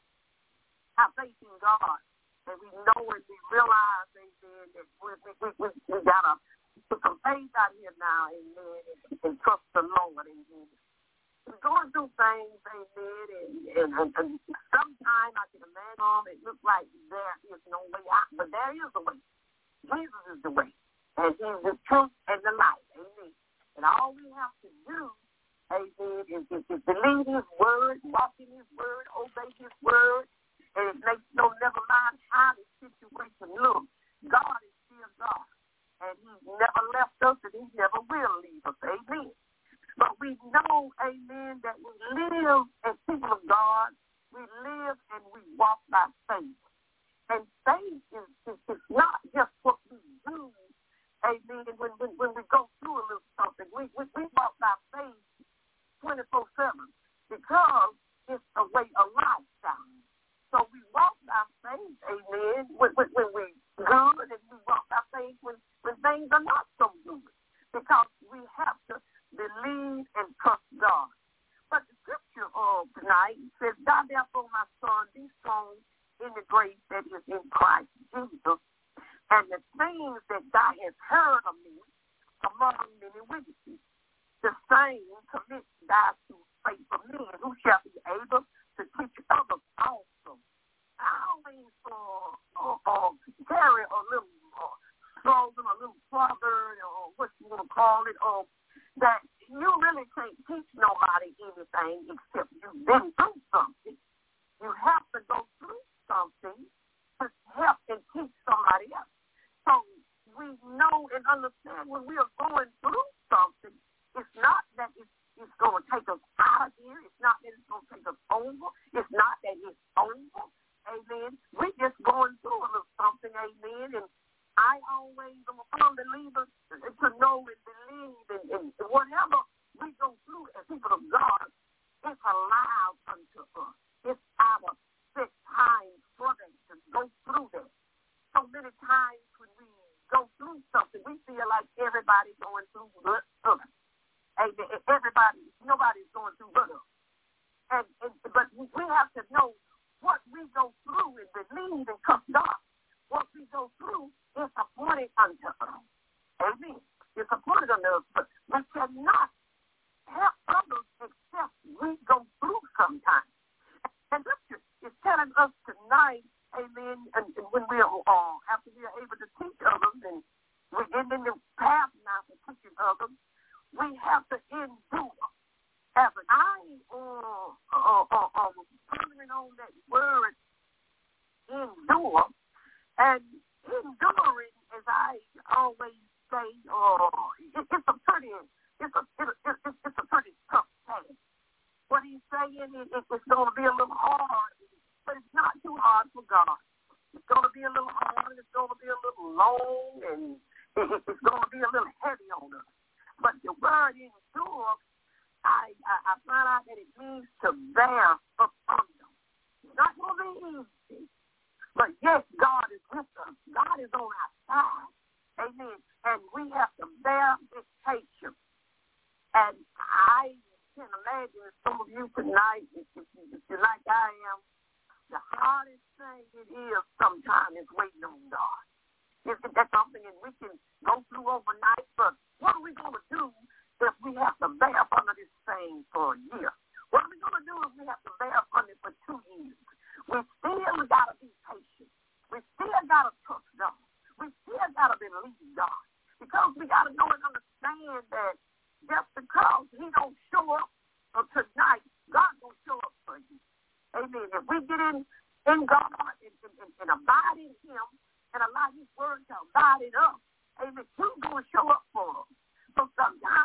our faith in God. And we know and we realize, amen, that we, we, we, we, we got to put some faith out here now, amen, and, and trust the Lord, amen. We're going through things, amen, and, and, and, and sometimes I can imagine it looks like there is no way out, but there is a way. Jesus is the way, and he's the truth and the light, amen. And all we have to do, amen, is, is, is believe his word, walk in his word, obey his word, and it makes no never mind how the situation looks. God is still God, and he's never left us, and he never will leave us, amen. But we know, amen, that we live as people of God, we live and we walk by faith. And faith is, is, is not just what we do, amen, when, when, when we go through a little something. We, we, we walk by faith twenty-four seven because it's a way of lifestyle. So we walk by faith, amen, when, when, when we're good, and we walk by faith when, when things are not so good, because we have to believe and trust God. But the scripture of tonight says, "God, therefore, my son, be strong in the grace that is in Christ Jesus, and the things that thou hast heard of me among many witnesses, the same commit thou to faithful men who shall be able to teach others also." I always uh, uh, uh, carry a little uh, slogan, a little proverb, or what you want to call it, or that you really can't teach nobody anything except you've been through something. You have to go through something to help and teach somebody else. So we know and understand when we are going through something, it's not that it's, it's going to take us out of here. It's not that it's going to take us over. It's not that it's over. Amen. We're just going through a little something. Amen. And I always am a firm believer to know and believe and, and whatever we go through as people of God, it's allowed unto us. It's our set time for them to go through that. So many times when we go through something, we feel like everybody's going through but us. Amen. Everybody, nobody's going through but us. And, and but we have to know what we go through and believe and trust God. What we go through is appointed unto us. Amen. It's appointed unto us, but we cannot help others except we go through sometimes. And Scripture is telling us tonight, amen, and, and when we are, uh, after we are able to teach others, and we're in the path now for teaching others, we have to endure. As I uh, uh, uh, uh, was pondering on that word, endure, and enduring, as I always say, uh, it, it's a pretty, it's a, it, it, it, it's a pretty tough task. What he's saying is it, it's going to be a little hard, but it's not too hard for God. It's going to be a little hard, it's going to be a little long, and it, it, it's going to be a little heavy on us. But the word endure, I, I, I find out that it means to bear up under. It's not going to be easy. But yes, God is with us. God is on our side. Amen. And we have to bear this patience. And I can imagine some of you tonight, if, if, if you're like I am, the hardest thing it is sometimes is waiting on God. If that's something that we can go through overnight, but what are we going to do if we have to bear up under this thing for a year? What are we going to do if we have to bear up under it for two years? We still got to be patient. We still got to trust God. We still got to believe God. Because we got to know and understand that just because he don't show up tonight, God will show up for you. Amen. If we get in, in God and, and, and abide in him and allow his word to abide in us, amen, he's going to show up for us. So sometimes it seems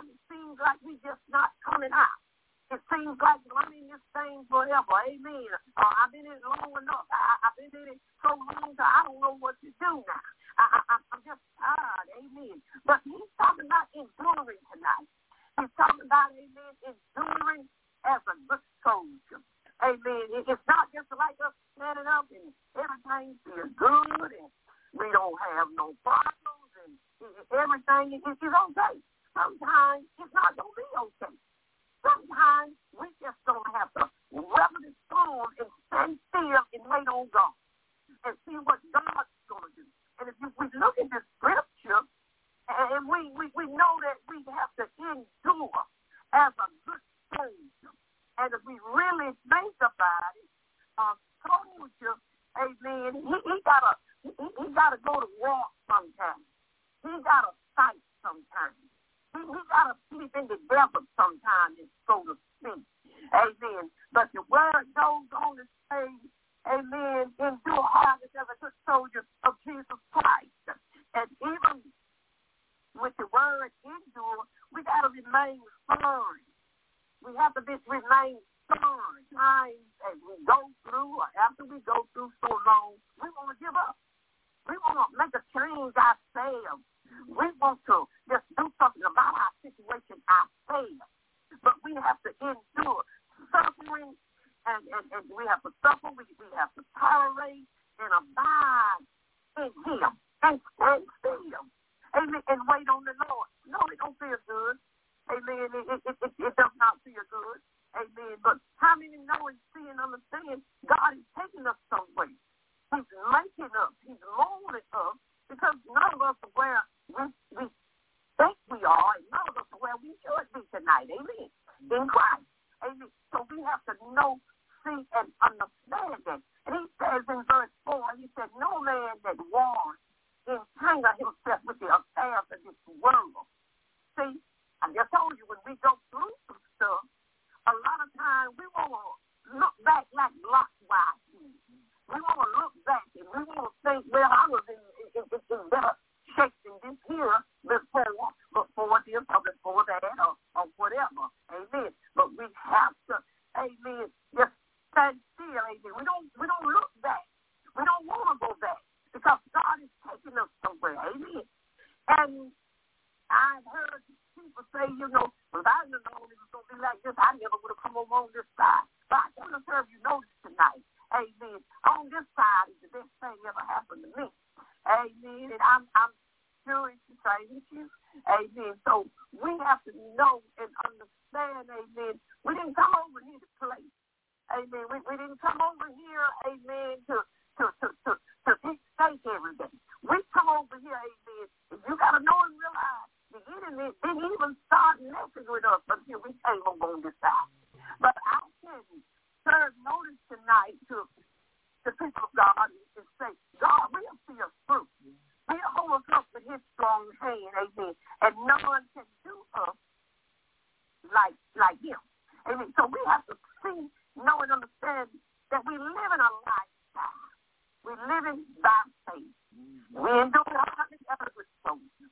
seems like we just not coming out. It seems like I'm in this thing forever. Amen. Uh, I've been in it long enough. I, I've been in it so long that I don't know what to do now. I, I, I'm just tired. Amen. But he's talking about enduring tonight. He's talking about, amen, enduring as a good soldier. Amen. It, it's not just like us standing up and everything feels good and we don't have no problems and everything is, is okay. Sometimes it's not going to be okay. Sometimes we just don't have to weather the storm and stand still and wait on God and see what God's going to do. And if we look at the scripture, and we, we, we know that we have to endure as a good soldier. And if we really think about it, a soldier, amen, he, he gotta he, he gotta go to war sometimes. He gotta fight sometimes. He, he got to sleep in the desert sometimes, so to speak. Amen. But the word goes on to say, amen, endure hardness as a good soldier of Jesus Christ. And even with the word endure, we got to remain firm. We have to be, remain firm. Times as we go through or after we go through so long, we want to give up. We want to make a change ourselves. We want to just do something about our situation ourselves. But we have to endure suffering, and, and, and we have to suffer. We, we have to tolerate and abide in him and stand still. Amen. And wait on the Lord. No, it don't feel good. Amen. It, it, it, it, it does not feel good. Amen. But how many know and see and understand God is taking us somewhere? He's making us. He's molding us because none of us are where we, we think we are, and none of us are where we should be tonight. Amen. In Christ. Amen. So we have to know, see, and understand that. And he says in verse four, he said, no man that wars entangle himself with the affairs of this world. See, I just told you, when we go through some stuff, a lot of times we want to look back like Lot was. We want to look back and we want to think, well, I was in, in, in, in better shape than this here before, before this or before that or, or whatever. Amen. But we have to, amen, just stand still. Amen. We don't, we don't look back. We don't want to go back because God is taking us somewhere. Amen. And I've heard people say, you know, well, I didn't know it was going to be like this. I never would have come over on this side. But I want to serve you notice tonight. Amen. On this side is the best thing ever happened to me. Amen. And I'm, I'm sure it's the same with you. Amen. So we have to know and understand, amen. We didn't come over here to play. Amen. We, we didn't come over here, amen, to, to, to, to, to eat steak every day. We come over here, amen. You got to know and realize the enemy didn't even start messing with us until we came over on this side. But I tell you, serve notice tonight to the people of God and say, God will see us through. He'll hold us up with his strong hand, amen. And no one can do us like like him. Amen. So we have to see, know, and understand that we live in a lifestyle. We're living by faith. We endure hardness as a good soldier.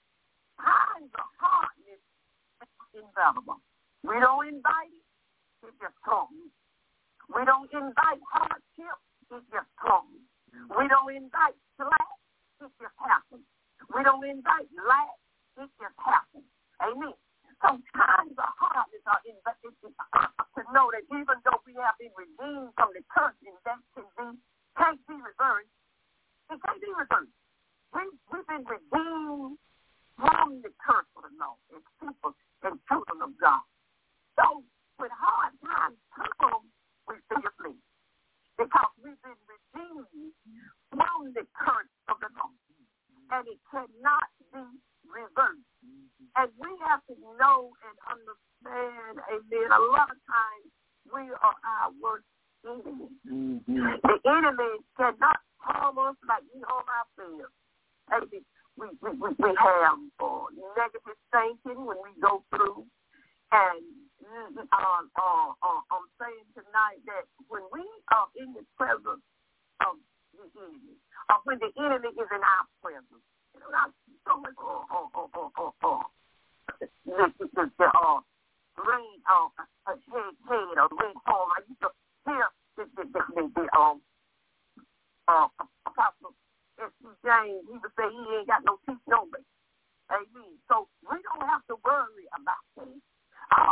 Times of hardness is invaluable. We don't invite it, it just comes. We don't invite hardship, it just comes. We don't invite slack, it just happens. We don't invite lack, it just happens. Amen. Sometimes the hardness are invited to know that even though we have been redeemed from the curse, and that can be, can't be reversed, it can't be reversed. We, we've been redeemed from the curse of the law as people and children of God. So when hard times come, we feel pleased because we've been redeemed from the curse of the law, and it cannot be reversed. And we have to know and understand, amen, a lot of times we are our worst enemy. Mm-hmm. The enemy cannot harm us like we harm ourselves. Amen. We, we, we, we have uh, negative thinking when we go through, and uh, uh, uh, I'm saying tonight that when we are in the presence of the enemy, or when the enemy is in our presence, you know, not so much, oh, oh, oh, oh, oh, oh. The, the, the, the, uh,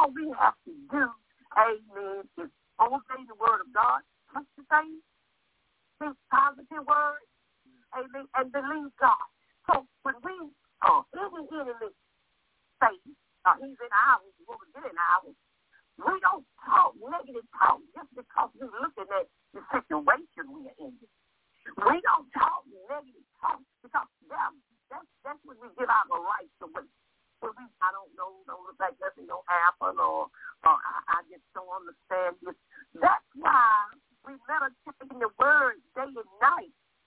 all we have to do, amen, is obey the word of God, trust the same, speak positive words, amen, and believe God. So when we, uh, any enemy say, uh, he's in ours, he won't get in ours, we don't talk negative talk just because we're looking at the situation we are in. We don't talk negative talk because that, that's, that's when we give our rights away. When we, I don't know, don't look like nothing don't happen, or, or I, I just don't understand this. That's why we meditate in the word day and night,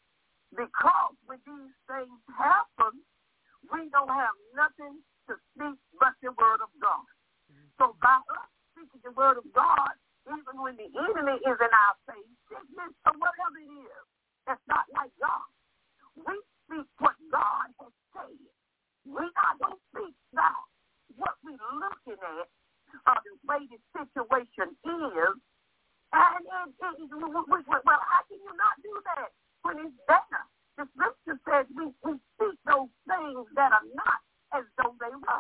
because when these things happen, we don't have nothing to speak but the word of God. So by us speaking the word of God, even when the enemy is in our face, sickness or whatever it is, that's not like God. We speak what God has said. We're not going to speak about what we're looking at or the way the situation is. And it, it, it, well, how can you not do that when it's there? The scripture says we, we speak those things that are not as though they were.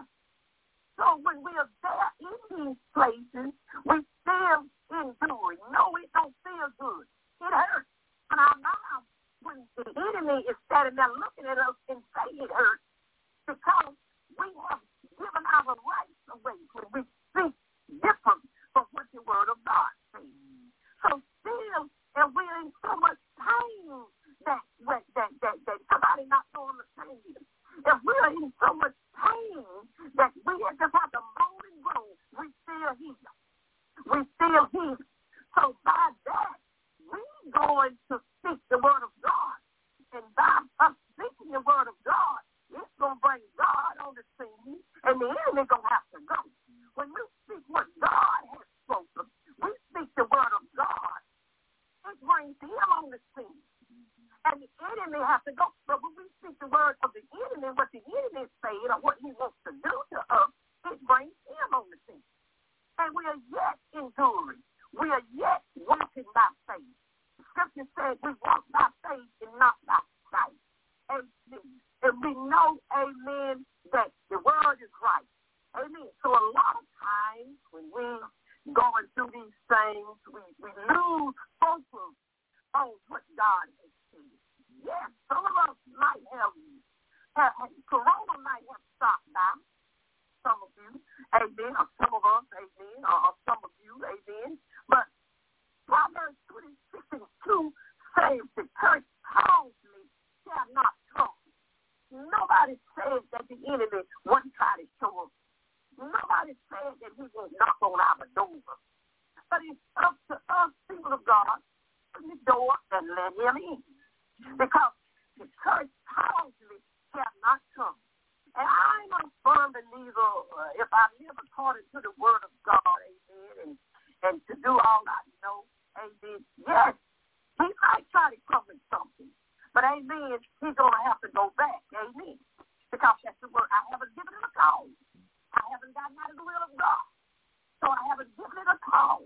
So when we are there in these places, we still enduring. No, it don't feel good. It hurts in our mouths when the enemy is standing there looking at us and saying it hurts, because we have given our rights away when we speak different from what the word of God says. So still, and we're in so much pain that that that that, that somebody not going to understand it. If we're in so much pain that we just have to moan and groan, we still here. We still here. So by that, we're going to speak the word of God. And by us speaking the word of God, it's going to bring God on the scene, and the enemy going to have to go. When we speak what God has spoken, we speak the word of God, it brings him on the scene. And the enemy has to go. But when we speak the word of the enemy, what the enemy is saying or what he wants to do to us, it brings him on the scene. And we are yet enduring. We are yet walking by faith. The scripture says we walk by faith and not by sight. And, and we know, amen, that the word is right. Amen. So a lot of times when we're going through these things, we, we lose focus on what God has said. Yes, some of us might have, have, have Corona might have stopped down. Some of you, amen, or some of us, amen, or, or some of you, amen. But Proverbs twenty-six and two says the curse calls me shall not come. Nobody said that the enemy wouldn't try to show up. Nobody said that he won't knock on our door. But it's up to us, people of God, open the door and let him in. Because the curse calls me shall not come. And I'm a firm believer, uh, if I live according to the word of God, amen, and, and to do all I know, amen, yes, he might try to come with something, but amen, he's going to have to go back, amen, because that's the word. I haven't given it a call. I haven't gotten out of the will of God, so I haven't given it a call.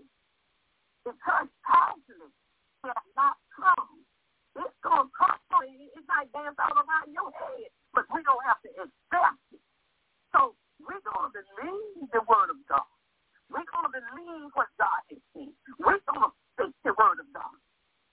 The curse constantly shall not come. It's going to come. It might dance all around your head, but we don't have to accept it. So we're going to believe the word of God. We're going to believe what God has said. We're going to speak the word of God,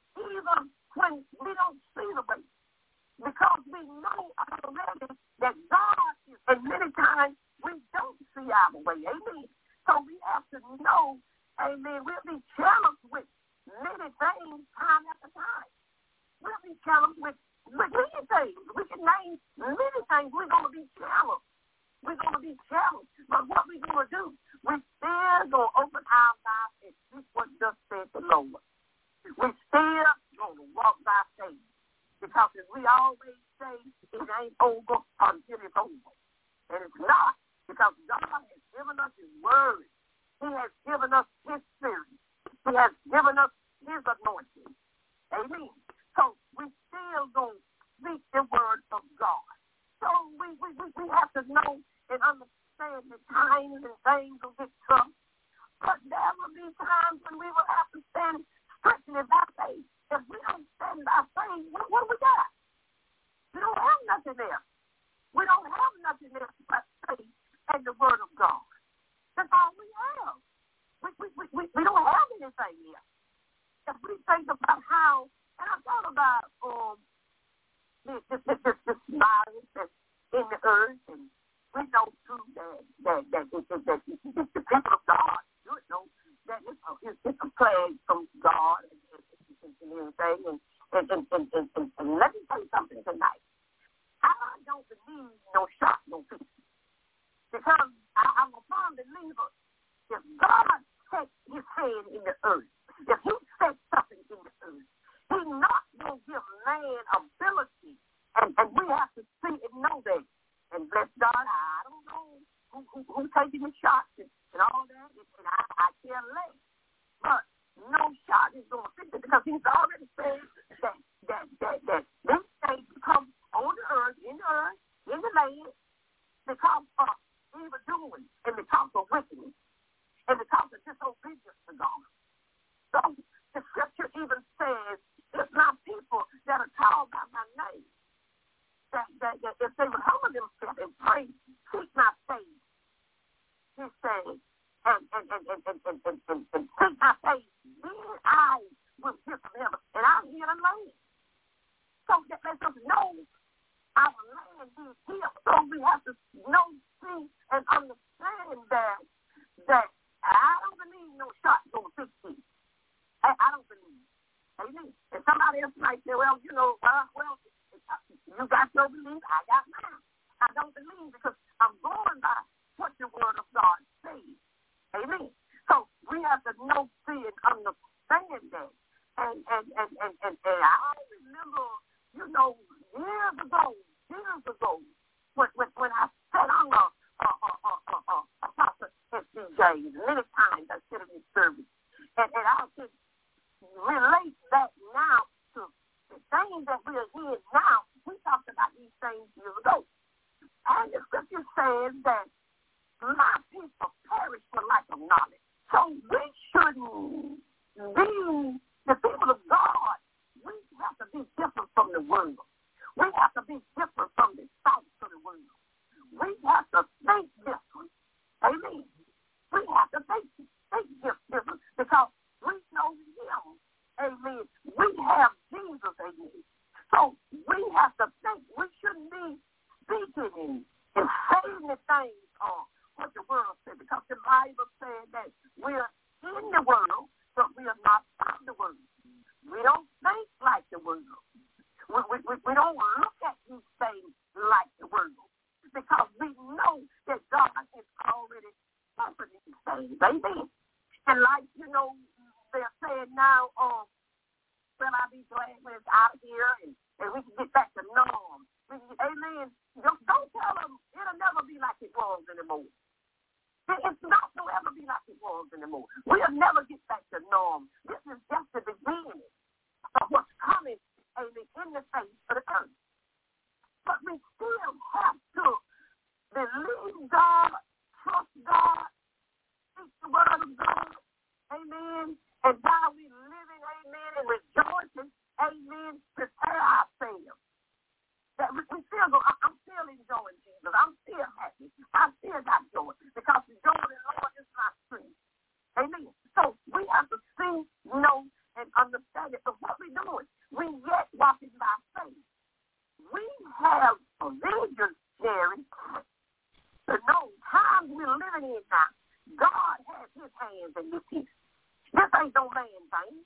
even when we don't see the way, because we know already that God is, and many times we don't see our way. Amen. So we have to know, amen, we'll be challenged with many things time after time. We'll be challenged with, with many things. We can name many things. We're going to be challenged. We're going to be challenged. But what we're going to do, we're still going to open our mouth and speak what thus said the Lord. We're still going to walk by faith. Because as we always say, it ain't over until it's over. And it's not, because God has given us his word. He has given us his spirit. He has given us his anointing. Amen. So we still going to speak the word of God. So we, we, we, we have to know and understand the times and things will get tough. But there will be times when we will have to stand strictly by faith. If we don't stand by faith, what, what do we got? We don't have nothing else. We don't have nothing else but faith and the word of God. That's all we have. bless God, I don't know who, who, who's taking the shots and, and all that, and, and I, I care less. But no shot is going to fix it because he's already said that that that, that this thing come on the earth, in the earth, in the land, because of evil doing and because of wickedness and because of disobedience to God. So the scripture even says, it's not people that are called by my name, that, that, that if they would humble themselves and pray, seek my face, he says, and and and and and and, and, and, and seek my face, then I will hear from heaven, and I'll hear the land. So that lets us know our land is here. So we have to know, see, and understand that that I don't believe no shot gonna fix it. I, I don't believe. Amen. And somebody else might say, well, you know, well, well, you got your belief, I got mine. I don't believe because I'm going by what the word of God says. Amen. So we have to know, see, and understand that. And and and and, and, and I remember, you know, years ago, years ago, when when, when I sat on a a a a a, a Apostle S C J, many times I sit in his service, and and I could relate that now to the things that we are hearing now. We talked about these things years ago, and the scripture says that my people perish for lack of knowledge. So we shouldn't be the people of God. We have to be different from the world. We have to be different from the sights of the world. We have to think different. Amen. We have to think, think different because we know him. Amen. We have Jesus. Amen. So we have to think. We shouldn't be speaking and saying the things on what the world says because the Bible says that we're in the world, but we are not of the world. We don't think like the world. We, we, we, we don't look at these things like the world because we know that God has already offered these things. Amen. And like, you know, they're saying now, um, well, I'll be glad when it's out of here and, and we can get back to norm. We, amen. Don't, don't tell them it'll never be like it was anymore. It's not going to ever be like it was anymore. We'll never get back to norm. This is just the beginning of what's coming, amen, in the face of the earth. But we still have to believe God, trust God, speak the word of God, amen, and while we living, amen, and rejoicing, amen, prepare ourselves. That we, we still go, I'm still enjoying Jesus. I'm still happy. I still got joy because the joy of the Lord is my strength. Amen. So we have to see, know, and understand it. So what we're doing, we yet walking by faith. We have a vision, Jerry, to know times we're living in now. God has his hands in this piece. This ain't no man thing.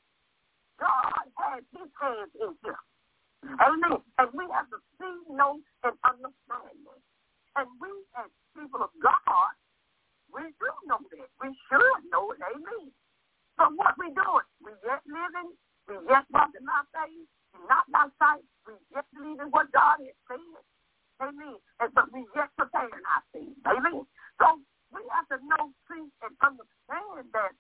God has his hands in here. Amen. And we have to see, know, and understand it. And we, as people of God, we do know that. We should know it. Amen. So what we doing? We yet living. We yet walking by faith, not by sight. We yet believing what God has said. Amen. And so we yet preparing our things. Amen. So we have to know, see, and understand that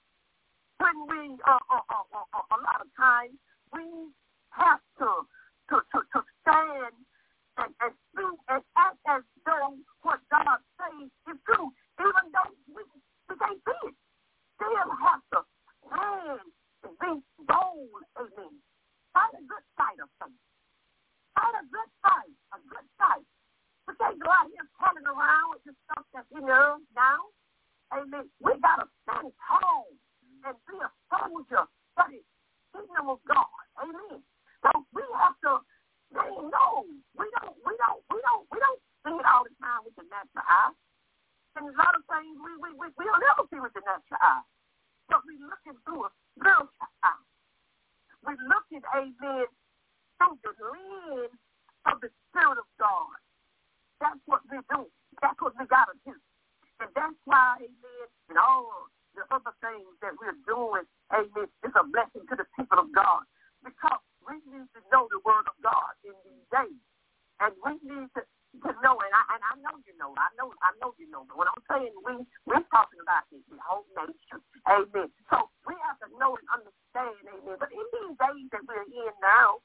when we, uh, uh, uh, uh, uh, a lot of times, we have to to, to, to stand and, and speak and act as though what God says is true, even though we, we can't see it. Still have to stand and be bold, amen. Fight a good fight of faith. Fight a good fight, a good fight. We can't go out here running around with the stuff that's in us now. Amen. We got to stand tall and be a soldier for the kingdom of God. Amen. So we have to say no. We don't, we don't, we don't, we don't see it all the time with the natural eye. And a lot of things we we we we'll never see with the natural eye. But we looking through a spiritual eye. We looking, amen, through the lens of the Spirit of God. That's what we do. That's what we gotta do. And that's why, amen, and all the other things that we're doing, amen, is a blessing to the people of God. Because we need to know the word of God in these days. And we need to to know, and I, and I know you know, I know, I know you know. But when I'm saying we, we're talking about the, the whole nation, amen. So we have to know and understand, amen. But in these days that we're in now,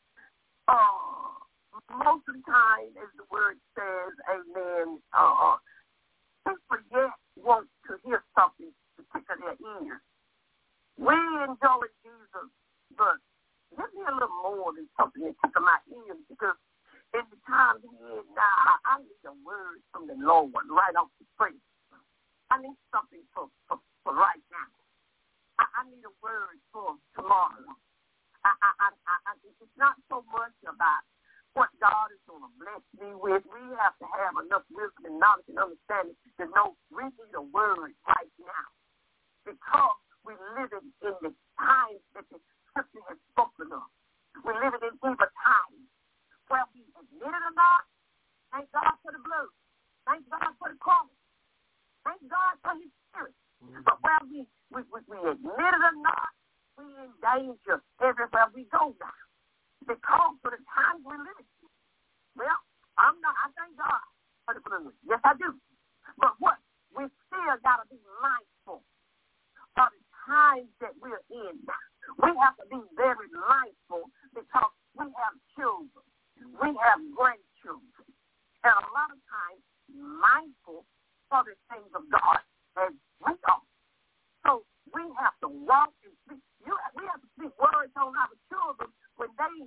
uh, most of the time, as the word says, amen, uh, people yet want to hear something to tickle their ears. We enjoy Jesus, but give me a little more than something that tickle my ears, because in the time we're in now, I, I need a word from the Lord right off the spring. I need something for, for, for right now. I, I need a word for tomorrow. I, I, I, I, it's not so much about what God is going to bless me with. We have to have enough wisdom and knowledge and understanding to know we need a word right now, because we're living in the times that the Scripture has spoken of. We're living in evil times. Where we admit it or not, thank God for the blood. Thank God for the cross. Thank God for His Spirit. Mm-hmm. But where we, we, we, we admit it or not, we in danger everywhere we go now, because of the times we're living in. Well, I'm not, I thank God for the blood. Yes, I do. But what? We still got to be mindful of the times that we're in now. We have to be very mindful, because we have children. We have grandchildren, and a lot of times mindful for the things of God as we are. So we have to walk and speak. You, we have to speak words on our children when they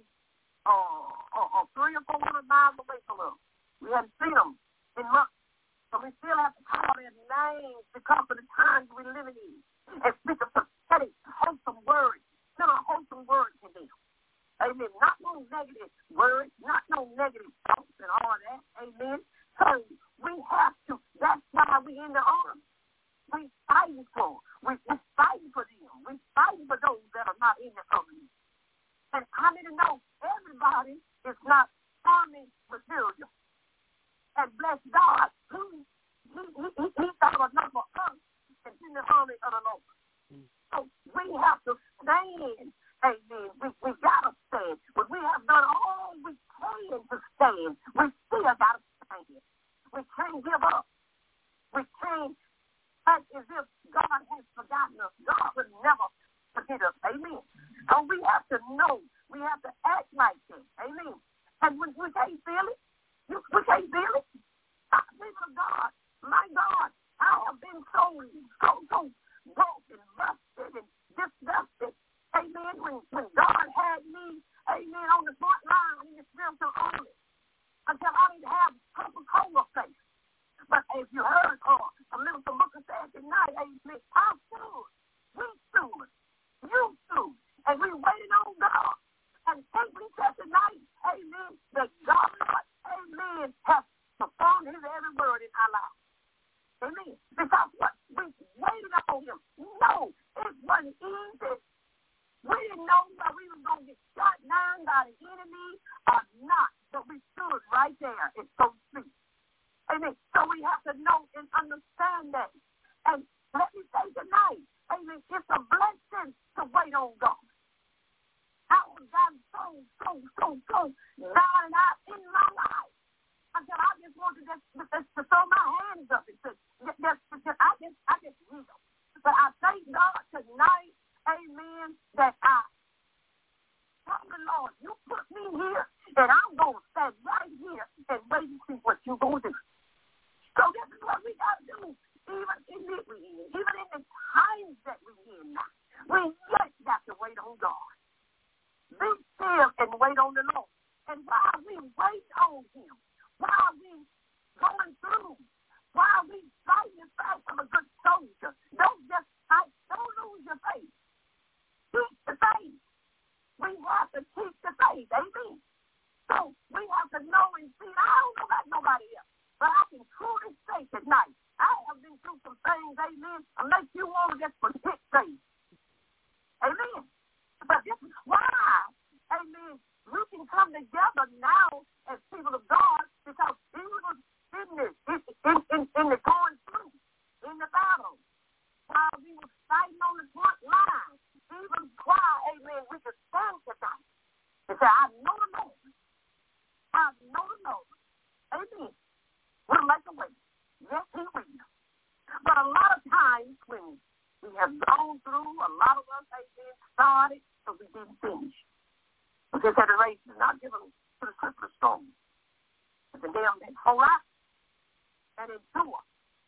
uh, are, are three or four hundred miles away from us. We haven't seen them in months, so we still have to call their names because of the times we're living in, and speak a prophetic, wholesome word, send a wholesome word to them. Amen. Not no negative words, not no negative thoughts and all that. Amen. So we have to, that's why we in the army. We fighting for, we, we fighting for them. We fighting for those that are not in the army. And I need to know everybody is not army material. And bless God, he, he, he, he, he thought enough for us and in the army of the Lord. So we have to stand. Amen. We, we got to stand. When we have done all we can to stand, we still got to stand. We can't give up. We can't act as if God has forgotten us. God will never forget us. Amen. So we have to know. We have to act like this. Amen. And we, we can't feel it. You, we can't feel it. I, people of God, my God, I have been so, so, so broken, busted, and disgusted. Amen. When, when God had me, amen, on the front line in the spiritual army, until I didn't have Coca-Cola face. But as you heard, oh, a little Booker said tonight, amen, I stood, we stood, you stood, and we waited on God. And thank we said tonight, amen, that God, amen, has performed His every word in our lives. Amen. Because what? We waited on Him. No, it wasn't easy. We didn't know whether we were going to get shot down by the enemy or not, but we stood right there and so to speak. Amen. So we have to know and understand that. And let me say tonight, amen, it's a blessing to wait on God. I was gotten so, so, so, so down out in my life until I just wanted to, just, just, to throw my hands up and say, just, just, I just, I just kneel. But I thank God tonight, amen, that I told the Lord, you put me here, and I'm going to stand right here and wait and see what you're going to do. So this is what we got to do, even in the, even in the times that we're in now. We yet got to wait on God. Be still and wait on the Lord. And while we wait on Him, while we go when we have gone through, a lot of us, amen, started, but we didn't finish. We just had a race and not give them to the Christmas storm. But the damn thing, hold out and endure.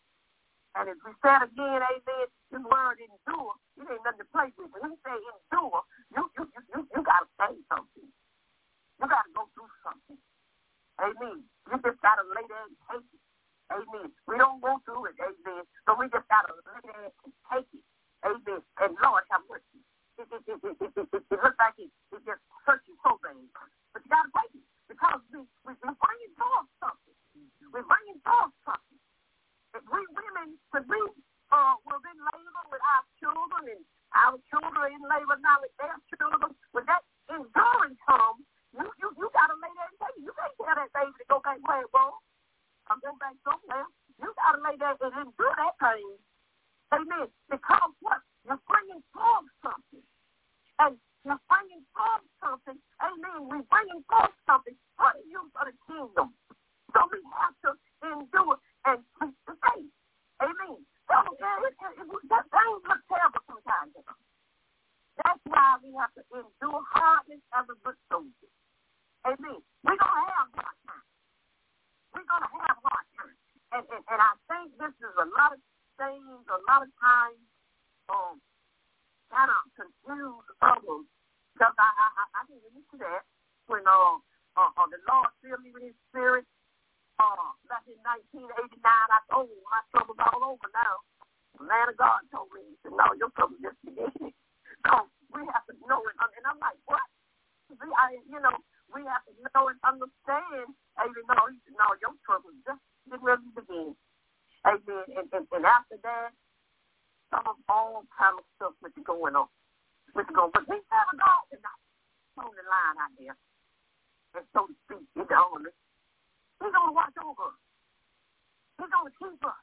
And as we said again, amen, this word endure, it ain't nothing to play with. When he say endure, you you you you, you got to say something. You got to go through something. Amen. You just got to lay there and take it. Amen. We don't go through it, amen, but we just got to lay there and take it. Amen. And Lord have mercy. It, it, it, it, it, it, it, it looks like it, it just hurts you so bad. But you got to take it because we, we, we're bringing forth something. We're bringing forth something. If we women, because we uh, will be in labor with our children and our children are in labor now with their children. When that endurance comes, you, you, you got to lay there and take it. You can't tell that baby to go back where it was. Or go back somewhere. You got to lay there and endure that pain. Amen. Because what? You're bringing forth something. And you're bringing forth something. Amen. We're bringing forth something for the use of the kingdom. So we have to endure and preach the faith. Amen. So it, it, it, it, that things look terrible sometimes. That's why we have to endure hardness as a good soldier. Amen. We're going to have hard times. We're going to have hard times. And, and, and I think this is a lot of things, a lot of times, um, kind of confuse others. Because I, I, I, I didn't listen to that when uh, uh, uh, the Lord filled me with his spirit. Uh, back in nineteen eighty-nine, I told him my trouble's all over now. The man of God told me, he said, no, your trouble's just beginning. So we have to know it. And I'm like, what? See, I, you know, we have to know and understand. Amen. No, he said, no, your trouble's just getting ready to begin. Amen. And, and, and after that, some of all kind of stuff with you going on. With you going, but we have a God tonight on the line out there. And so to speak, you know, he's going to watch over us. He's going to keep us.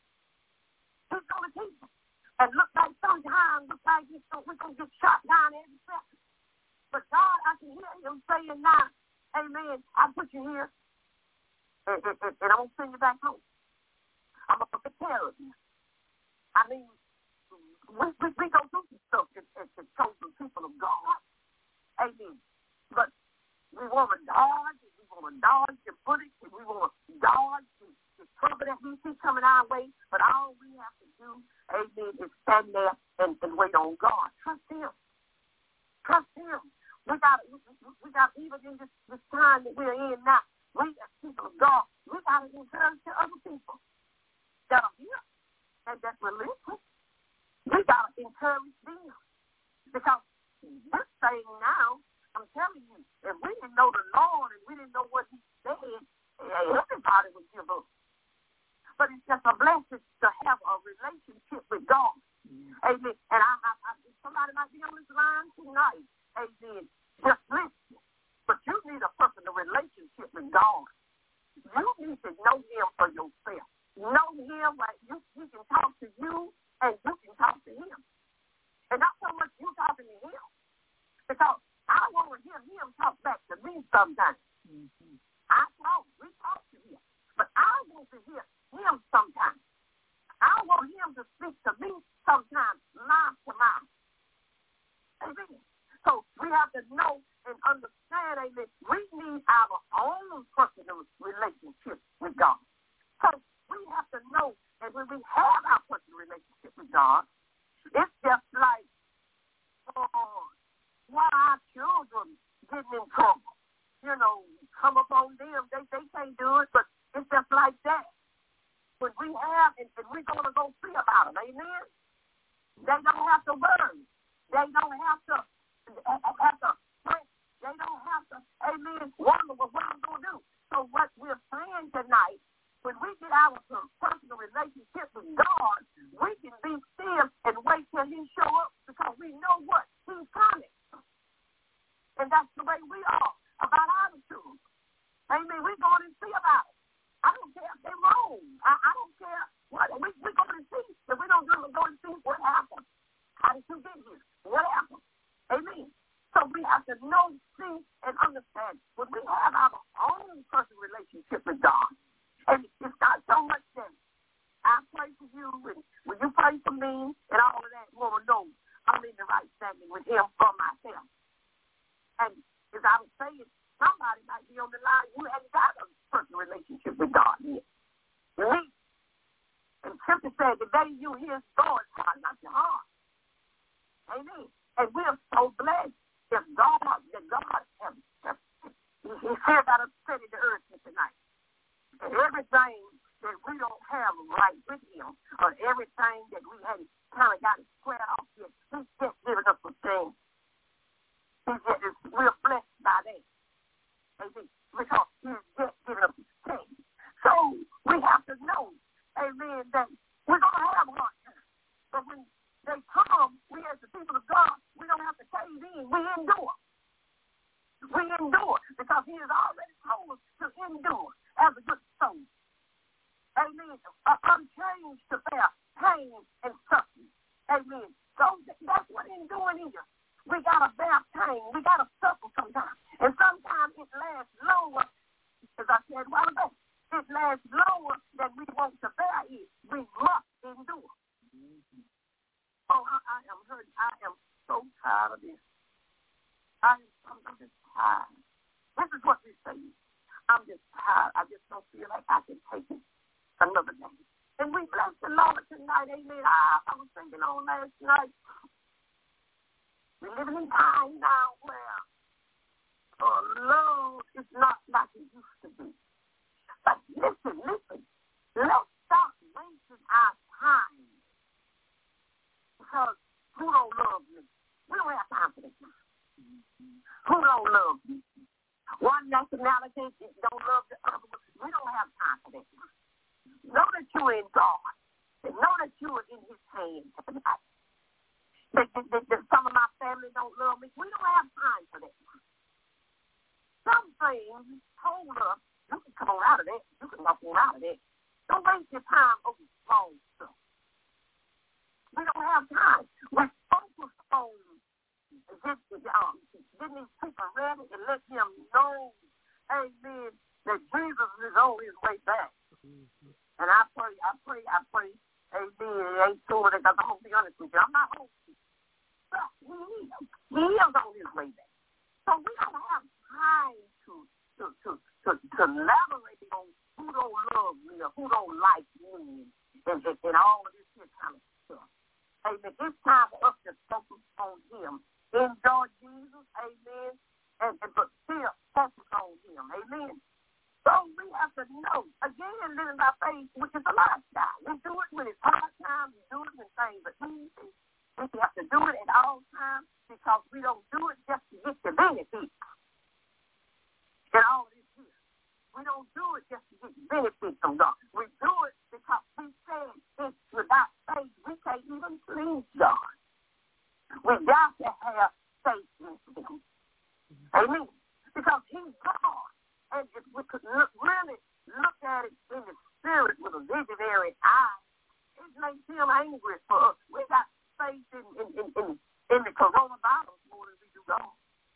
He's going to keep us. And look like sometimes, look like we're going to get shot down every second. But God, I can hear him saying now, amen, I put you here, and, and, and, and I'm going to send you back home. I'm going to take care of you. I mean, we, we, we go through some stuff as, as the chosen people of God. Amen. But we want to dodge, we want to dodge the bullets, we want to dodge the, the trouble that we see coming our way. But all we have to do, amen, is stand there and, and wait on God. Trust him. Trust him. We got, we, we got even in this, this time that we're in now, we as people of God, we got to encourage to other people that are here and that we're listening. We got to encourage them. Because this thing now, I'm telling you, if we didn't know the Lord and we didn't know what he said, everybody would give up. But it's just a blessing to have a relationship with God. Amen. And I, I, I, somebody might be on this line tonight. Amen. Just listen. But you need a personal relationship with God. You need to know him for yourself. Know him like you, he can talk to you and you can talk to him. And not so much you talking to him. Because I want to hear him talk back to me sometimes. Mm-hmm. I talk, we talk to him. But I want to hear him sometimes. I want him to speak to me sometimes, mouth to mouth. Amen. So we have to know and understand, amen, we need our own personal relationship with God. So we have to know that when we have our personal relationship with God, it's just like, oh, why our children getting in trouble. You know, come upon them, they, they can't do it, but it's just like that. When we have, and, and we're going to go see about them, amen? They don't have to worry. They don't have to, have to pray. They don't have to, amen, wonder what I'm going to do. So what we're saying tonight, when we get our personal relationship with God, we can be still and wait till he show up because we know what? He's coming. And that's the way we are about our children. Amen. We're going to see about it. I don't care if they're wrong. I, I don't care what. We, we're going to see. If we don't do it, we're going to see what happened. How did you get here? What happened? Amen. So we have to know, see, and understand when we have our own personal relationship with God. And it's not so much that I pray for you, and when you pray for me, Scripture said, the day you hear his voice, harden not your heart. Amen. And we are so blessed if God, that God has, he said about us setting the earth tonight. And everything that we don't have right with him, or everything that we hadn't kind of got it squared off yet, he's just giving us a thing. He's just, we're blessed by that. Amen. Because he's just giving us a thing. So we have to know, amen, that we're going to have hard times. But when they come, we as the people of God, we don't have to cave in. We endure. We endure because he has already told us to endure as a good soul. Amen. Uh, unchanged to bear pain and suffering. Amen. So th- that's what enduring is. We got to bear pain. We got to suffer sometimes. And sometimes it lasts longer, as I said a while ago, it lasts longer than we want to bear it. We must endure. Mm-hmm. Oh, I, I am hurt. I am so tired of this. I am I'm just tired. This is what we say. I'm just tired. I just don't feel like I can take it another day. And we bless the Lord tonight. Amen. I, I was thinking on last night. We're living in time now where uh, love is not like it used to be. But listen, listen. Let's stop wasting our time. Because who don't love me? We don't have time for this. Who don't love me? One nationality don't love the other. We don't have time for this. Know that you're in God. Know that you're in his hands. That, that, that, that some of my family don't love me. We don't have time for that. Some things told us, you can come on out of that. You can walk on out of that. Don't waste your time over small stuff. We don't have time. We're focused on getting, um, getting these people ready and let them know, amen, that Jesus is on his way back. Mm-hmm. And I pray, I pray, I pray, amen, it ain't sure that I'm going to be honest with you. I'm not hoping. But he is. He is on his way back. So we don't have time to, to, to, to, to elaborate on who don't love me or who don't like me and, and, and all of this here kind of stuff. Amen. It's time for us to focus on him. Enjoy Jesus, amen, and, and but still focus on him, amen. So we have to know, again, living by faith, which is a lifestyle. We do it when it's hard times, we do it when things are easy. We have to do it at all times because we don't do it just to get the benefit. And all this here. We don't do it just to get benefit from God. We do it because we said it's without faith we can't even please God. We got to have faith in him. Amen. Because he's God. And if we could look, really look at it in the spirit with a visionary eye, it makes him angry for us. We got faith in, in, in, in, in the coronavirus more than we do God.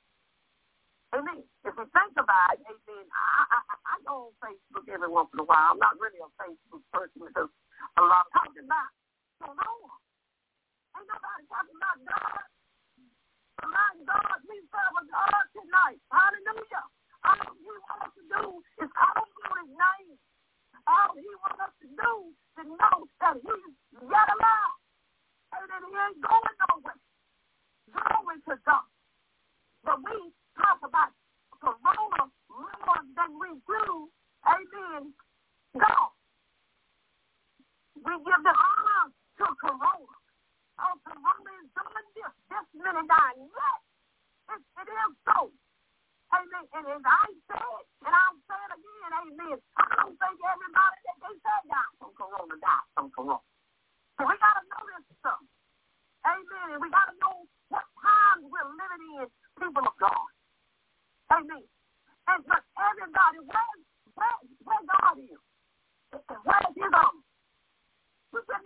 Amen. If we think about it, amen, I, I, I go on Facebook every once in a while. I'm not really a Facebook person because a lot of talking about corona. Ain't nobody talking about God. About God, we serve a God tonight. Hallelujah. All he wants us to do is call on his name. All he wants us to do is to know that he's yet alive. And that he ain't going nowhere. Glory to God. But we talk about corona more than we do, amen, God. We give the honor to corona. Oh, corona is doing this, this minute dying. Yes, it, it is so. Amen. And as I said, and I'll say it again, amen, I don't think everybody that they said died from corona died from corona. So we got to know this stuff. Amen. And we got to know what times we're living in, people of God. Amen. And but everybody, where, where, where God is, where is his arm? We put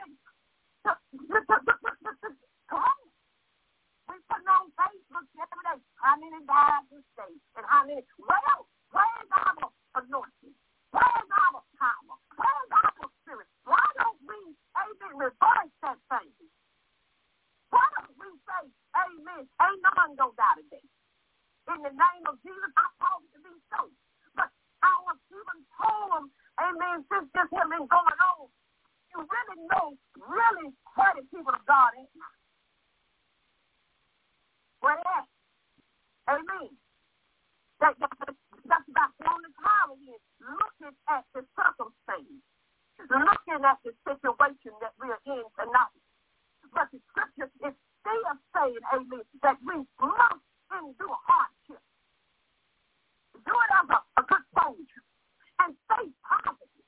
we put on Facebook every day how many died this day and how many. Where, where is our anointing? Where is our power? Where is our spirit? Why don't we, amen, reverse that thing? Why don't we say, amen, ain't none gonna die today? In the name of Jesus, I call it to be so. But our human poem, amen, since this has been going on, you really know looking at the situation that we're in tonight. But the scripture is still saying, amen, that we must endure hardship. Do it as a, a good soldier and stay positive.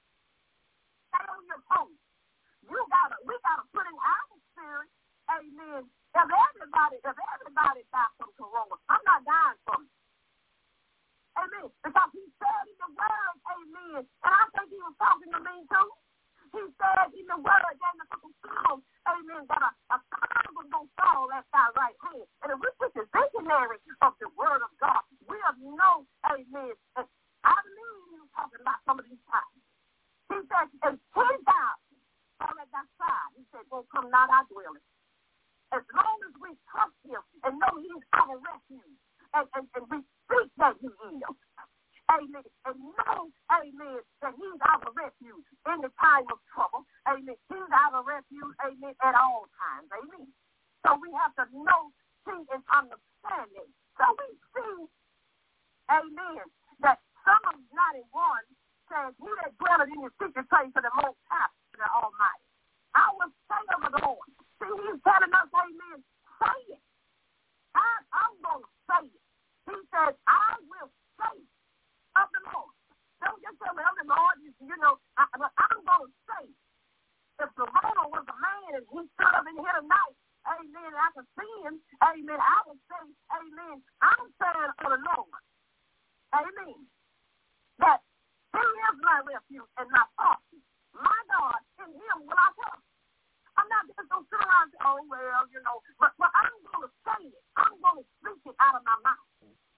Stay on your post. You gotta, we gotta put in our spirit, amen. If everybody, if everybody dies from corona, I'm not dying from it. Amen. Because he said in the word, amen. And I think he was talking to me too. He said in the word, in the book of Psalms, amen, that a, a cloud was going to fall at thy right hand. And if we put the visionary of the word of God, we'll know, amen. And I believe he was talking about some of these times. He said, and ten thousand fall at thy side. He said, won't come not our dwelling. As long as we trust him and know he's our refuge, and, and, and we speak that he is, amen, and know, amen, that he's our refuge in the time of trouble, amen, he's our refuge, amen, at all times, amen. So we have to know, see, and understand it. So we see, amen, that Psalm ninety-one says, he that dwelleth in the secret place of the Most High, the Almighty, I will say of the Lord. See, he's telling us, amen, say it. I, I'm going to say it. He says, I will say of the Lord. Don't just tell me of the Lord, you, you know, I, I'm going to say. If Corona was a man and he stood up in here tonight, amen, I can see him, amen, I would say, amen, I'm saying for the Lord, amen, that he is my refuge and my fortress. My God, in him will I trust. I'm not just going to sit around and say, oh, well, you know, but, but I'm going to say it. I'm going to speak it out of my mouth.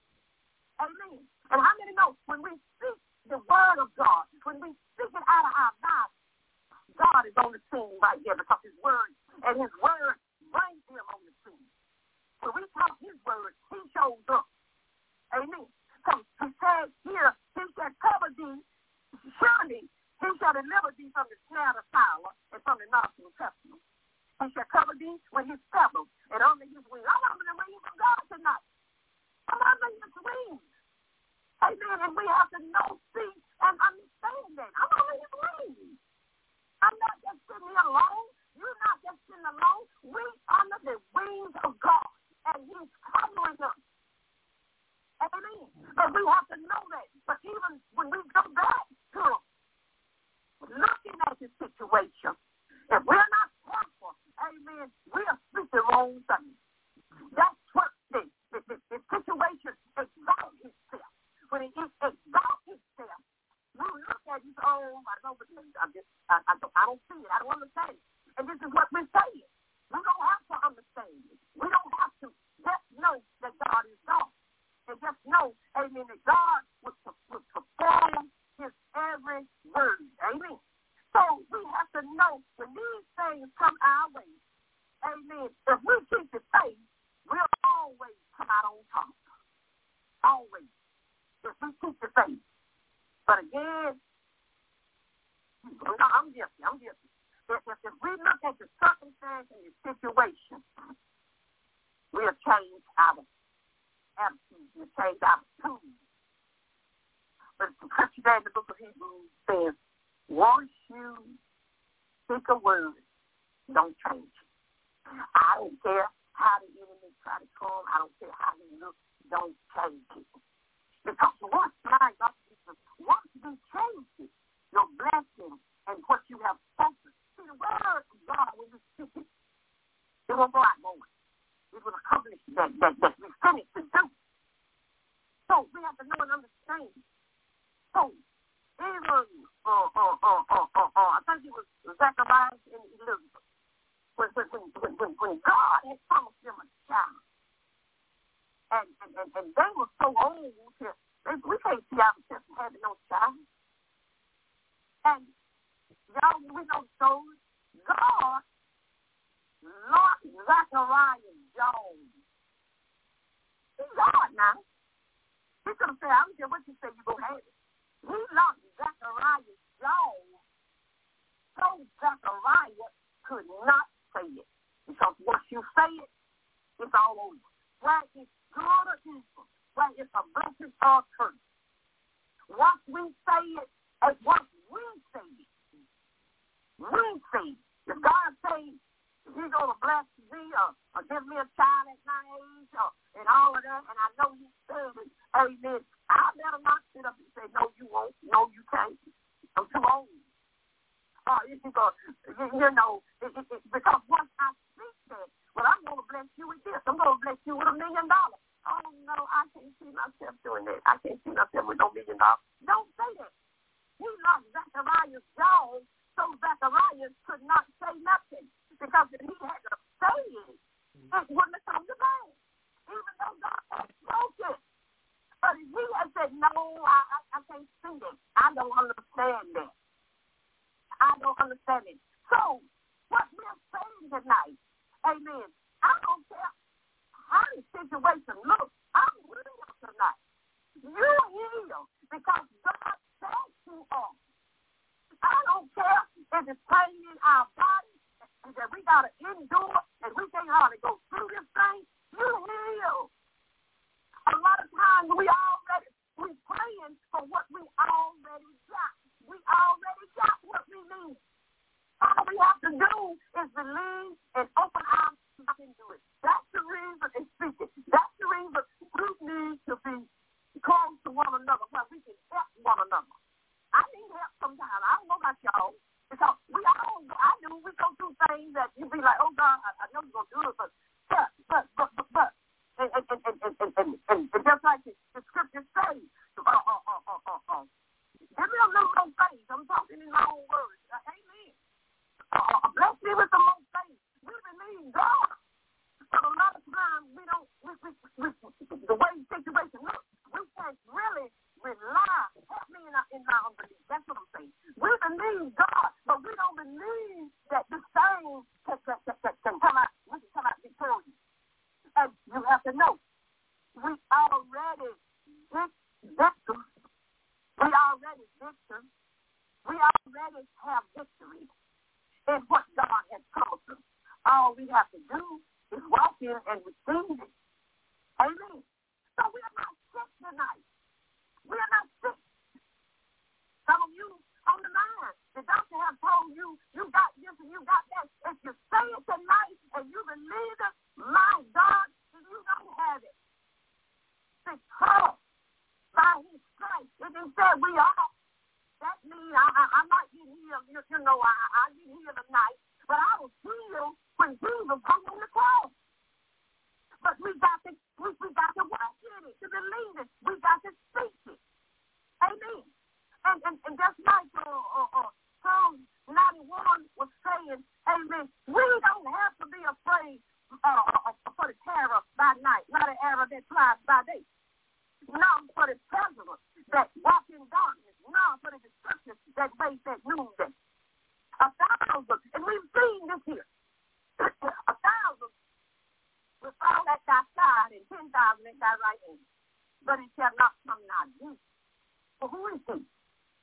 Amen. And how many know when we speak the word of God, when we speak it out of our mouth, God is on the scene right here because his word and his word brings him on the scene. When we talk his word, he shows up. Amen. So he says here, he shall cover thee, surely he shall deliver thee from the snare of the fowler and from the nostril pestilence. He shall cover thee with his feathers and under his wings. I'm under the wings of God tonight. I'm under his wings. Amen. And we have to know, see, and understand that. I'm under his wings. I'm not just sitting here alone. You're not just sitting alone. We under the wings of God. And he's covering us. Amen. But we have to know that. But even when we go back to him, looking at the situation, if we're not careful, amen, we'll speak the wrong thing. That's what the, the, the, the situation exalts itself. When it exalts itself, we look at it, oh, I don't know, I, just, I, I, don't, I don't see it, I don't understand it. And this is what we're saying. We don't have to understand it. We don't have to just know that God is God. And just know, amen, that God would, would perform his every word. Amen. So we have to know when these things come our way, amen, if we keep the faith, we'll always come out on top. Always. If we keep the faith. But again, I'm guilty. I'm guilty. If, if, if we look at the circumstance and the situation, we'll change our attitude. We'll change our tune. But the scripture there in the book of Hebrews says, once you speak a word, don't change it. I don't care how the enemy try to come. I don't care how he looks. Don't change it. Because once, my God, once you change it, your blessing and what you have spoken, see the word of God, when you speak it, it will go out more. It will accomplish that, that, that we finished to do. So we have to know and understand. So even, uh, uh, uh, uh, uh, uh, I think it was Zacharias and Elizabeth, when, when, when, when, when God had promised them a child, and, and, and, and they were so old, that they, we can't see ourselves having no child. And y'all, we know so God locked Zacharias' Jones. He's God now. He could have said, I don't care what you say, you're going to have it. He locked Zacharias' jaws so Zacharias could not say it. Because once you say it, it's all over. Whether it's good or evil, whether it's a blessing or a curse. Once we say it, and once we say it, give me a child at my age or, and all of that, and I know he said it, amen, I better not sit up and say, no, you won't, no, you can't. I'm too old. Uh, you, go, you, you know, it, it, it, because once I speak that, well, I'm going to bless you with this. I'm going to bless you with a million dollars. Oh, no, I can't see myself doing that. I can't see myself with no million dollars. Don't say that. He lost Zechariah's jaw, so Zechariah could not say nothing. Because if he had to say it, it wouldn't have come to pass. Even though God had spoken. But if he had said, no, I, I, I can't see it. I don't understand that. I don't understand it. So, what we're saying tonight, amen, I don't care how the situation looks, I'm healed tonight. You heal because God said you are. I don't care if it's pain in our body, and that we got to endure, and we can't hardly go through this thing. You heal. A lot of times we already, we praying for what we already got. We already got what we need. All we have to do is believe and open our mouth and do it. That's the reason, and speak it. That's the reason we need to be close to one another where we can help one another. I need help sometimes. I don't know about y'all. Because we all, I do, we go through things that you be like, oh, God, I, I know you're going to do it, but, but, but, but, but, but. And, and, and, and, and, and, and, and, and just like the, the scripture says, uh, uh, uh, uh, uh, uh, give me a little more faith. I'm talking in my own words. Uh, amen. Uh, uh, bless me with some more faith. We believe God. But a lot of times we don't, we, we, we, the way the situation looks, we can't really rely. Help me in, in my unbelief. That's what I'm saying. We believe God, but we don't believe that this thing can, can, can, can come out, we can come out victorious. And you have to know, we already victors. We already victors. We already have victory in what God has told us. All we have to do is walk in and receive it. Amen. So we are not sick tonight. We are not sick. Some of you on the line, the doctor have told you, you got this and you got that. If you say it tonight and you believe it, my God, you don't have it. Because by his stripes, it is said we are. That means I, I, I might get healed, you, you know, I, I get healed tonight, but I was healed when Jesus hung on the cross. But we got to, we, we got to walk in it, to believe it. We got to speak it. Amen. And, and, and just like uh, uh, uh, Psalm ninety-one was saying, amen, we don't have to be afraid uh, uh, for the terror by night, not an arrow that flies by day. Not for the president that walk in darkness, not for the destruction that waits at noonday. A thousand, and we've seen this here, a thousand will fall at thy side and ten thousand at thy right hand, but it shall not come nigh thee. So who is he?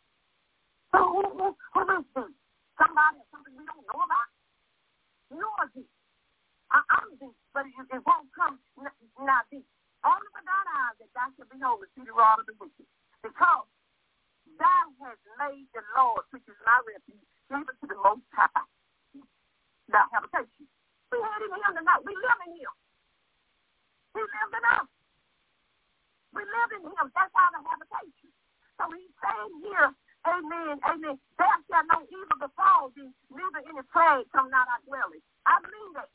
So who, who, who is he? Somebody, something we don't know about? Nor is he. I, I'm thee, but it, it won't come nigh thee. Only with thine eyes that thou shalt behold and see the rod of the wicked. Because thou hast made the Lord, which is my refuge, even to the Most High, thy habitation. We had in him tonight. We live in him. He lived in us. We live in him. That's our habitation. So he's saying here, amen, amen, there shall no evil befall thee, neither any plague come not our dwelling. I believe that.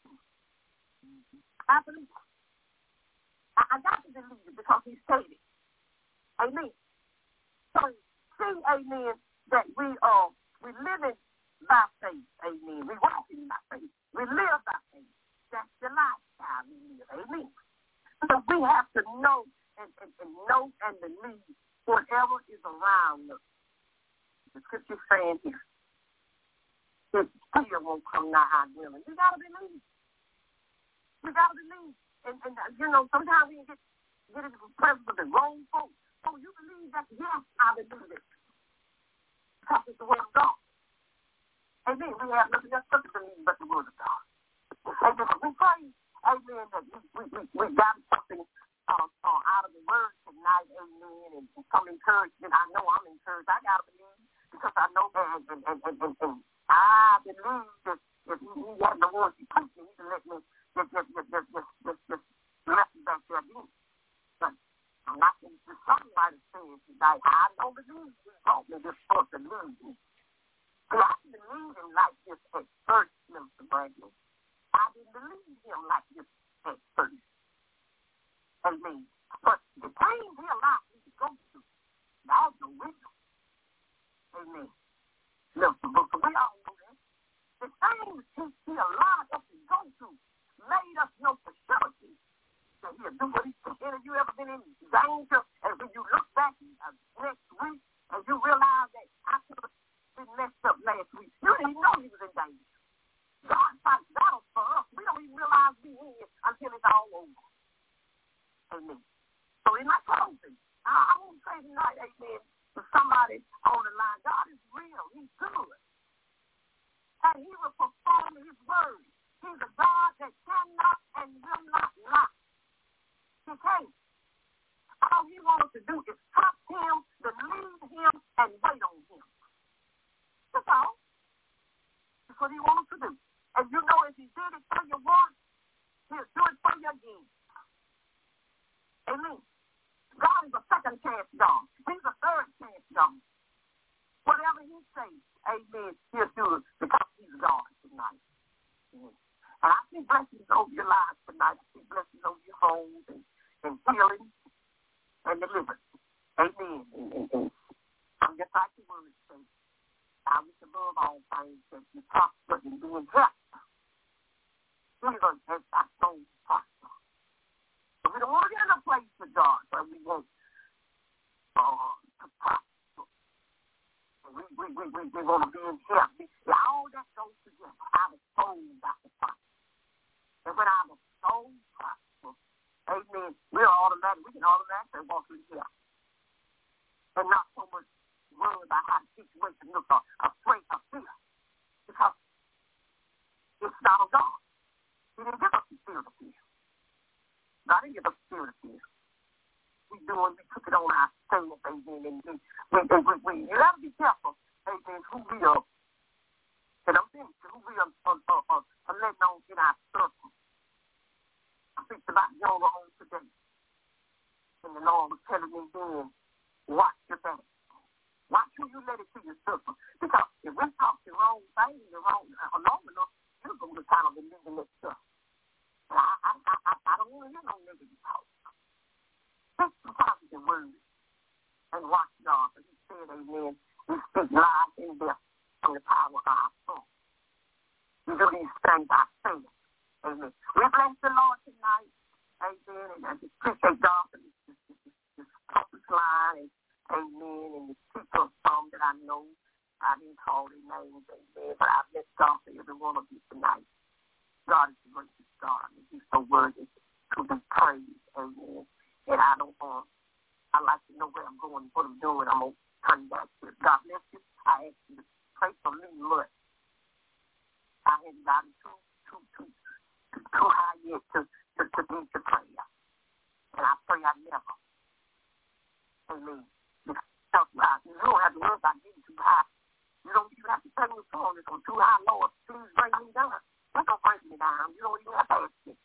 I believe that. I, I got to believe it because he said it. Amen. So see, amen, that we are, we live in by faith. Amen. We walk in by faith. We live by faith. That's the lifestyle we live. Amen. So we have to know and, and, and know and believe whatever is around us. The scripture saying here, that fear won't come nigh our dwelling. We got to believe. We got to believe. And, and uh, you know, sometimes we get get into the presence of the wrong folks. Oh, you believe that? Yes, I believe it. Because it's the word of God. Amen. We have nothing else to believe but the word of God. Amen. We pray, amen, that we, we, we, we got something uh, uh, out of the word tonight, amen, and some encouragement. I know I'm encouraged. I got to believe because I know that, and, and, and, and, and I believe that if he, he had the words he preached, he can let me just, just like this at first, Mister Bradley. I didn't believe him like this at first. Amen. But the things he allowed me to go through, that's the wisdom. Amen. Look, but we all know that. The things he, he allowed us to go through made us know for surety that he'll do what he said. Have you ever been in danger? And when you look back uh, next week and you realize that I could have been messed up last week, you didn't even know he was in danger. God fights battles for us. We don't even realize we're in until it's all over. Amen. So in my closing, I, I want to say tonight, amen, to somebody on the line, God is real. He's good. And he will perform his word. He's a God that cannot and will not lie. He can't. All he wants to do is trust him, believe him, and wait on him. That's all. That's what he wants to do. And you know if he did it for you once, he'll do it for you again. Amen. God is a second chance God. He's a third chance God. Whatever he says, amen, he'll do it because he's God tonight. Amen. And I see blessings over your lives tonight. I see blessings over your homes and, and healing and deliverance. Amen. And, and, and I'm just like the word says. I wish above all things that you prosper and doing well. Jesus has our soul to prosper. But we don't want to get in a place with God where we want uh, to prosper. We, we, we, we, we want to be in heaven. All that goes together. Our soul got to prosper. And when our soul prosper, amen, we're automatic. We can automatically walk in here. And not so much worry about how the situation looks or afraid of fear. Because it's not of God. He didn't give us the spirit of fear. God didn't give us the spirit of fear. We doing, we took it on our stance, amen, and we, we, we, we, you have to be careful, amen, who we are. And I'm thinking, who we are, are, are, are, are letting on in our circle. I think about Jonah on today. And the Lord was telling me then, watch your back. Watch who you let it to your circle. Because if we talk the wrong thing, the wrong, uh, long enough, you're going to kind of believe in that stuff. And I, I, I, I don't want to hear no negative talk. Speak some positive words and watch God. As he said, amen, we speak life and death from the power of our soul. We do these things by faith. Amen. We bless the Lord tonight. Amen. And I just appreciate God for this, this, this, this, this conference line. And amen. And the people um, that I know, I didn't call their names, amen. But I bless God for every one of you tonight. God is the gracious God. And he's so worthy to be praised. Amen. And I don't want, uh, I like to know where I'm going, what I'm doing. I'm going to turn back to it. God bless you. I ask you to pray for me much. I haven't gotten too, too, too, too, too high yet to, to, to be to prayer. And I pray I never. Amen. Because you don't have to worry about getting too high. You don't even have to tell me phone it's on too high, Lord. Please bring me down. Don't go bring me down. You don't even have to ask me.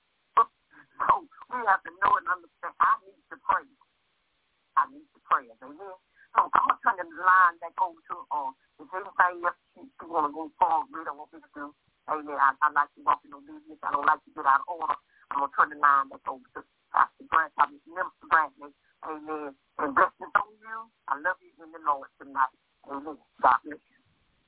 So we have to know and understand. I need to pray. I need to pray. Amen. So I'm going to turn the line back over to uh, if anybody else you, you want to go forward with or want me to do. Amen. I, I like to walk in obedience. I don't like to get out of order. I'm going to turn the line back over to Pastor Grant, Mister Bradley. Amen. And blessings on you. I love you in the Lord tonight. Amen. God bless you.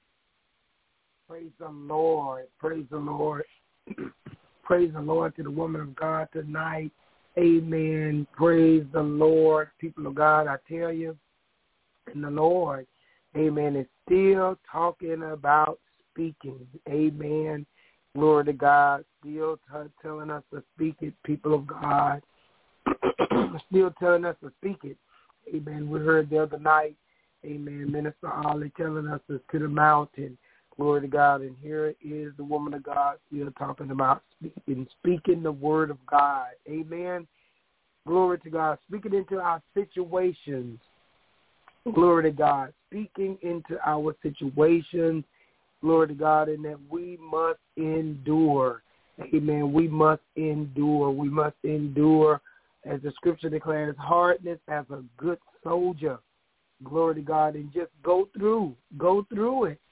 Praise the Lord. Praise the Lord. Praise the Lord to the woman of God tonight. Amen. Praise the Lord. People of God, I tell you, and the Lord, amen, is still talking about speaking. Amen. Glory to God. Still t- telling us to speak it, people of God. Still telling us to speak it. Amen. We heard the other night, amen, Minister Ollie telling us to, to the mountain. Glory to God. And here is the woman of God still talking about speaking, speaking the word of God. Amen. Glory to God. Speaking into our situations. Glory to God. Speaking into our situations. Glory to God. And that we must endure. Amen. We must endure. We must endure, as the scripture declares, hardness as a good soldier. Glory to God. And just go through. Go through it.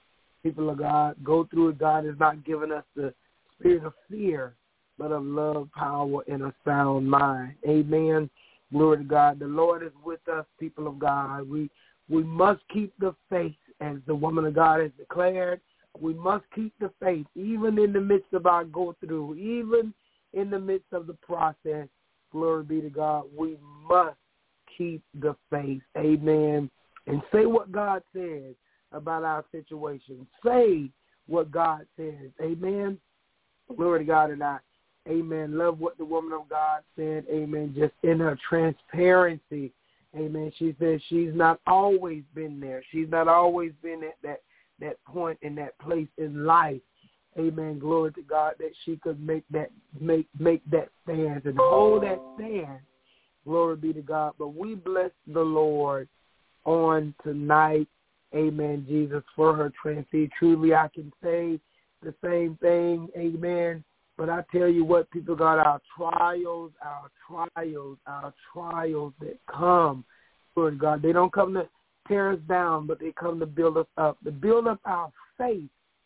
people of God, go through it. God has not given us the spirit of fear, but of love, power, and a sound mind. Amen. Glory to God. The Lord is with us, people of God. We we must keep the faith, as the woman of God has declared. We must keep the faith, even in the midst of our go-through, even in the midst of the process. Glory be to God. We must keep the faith. Amen. And say what God says about our situation. Say what God says. Amen. Glory to God. And I, amen, love what the woman of God said. Amen. Just in her transparency. Amen. She says she's not always been there. She's not always been at that, that point in that place in life. Amen. Glory to God, that she could make that make make that stand and hold that stand. Glory be to God. But we bless the Lord on tonight. Amen, Jesus, for her transparency. Truly, I can say the same thing. Amen. But I tell you what, people, God, our trials, our trials, our trials that come, Lord God, they don't come to tear us down, but they come to build us up, to build up our faith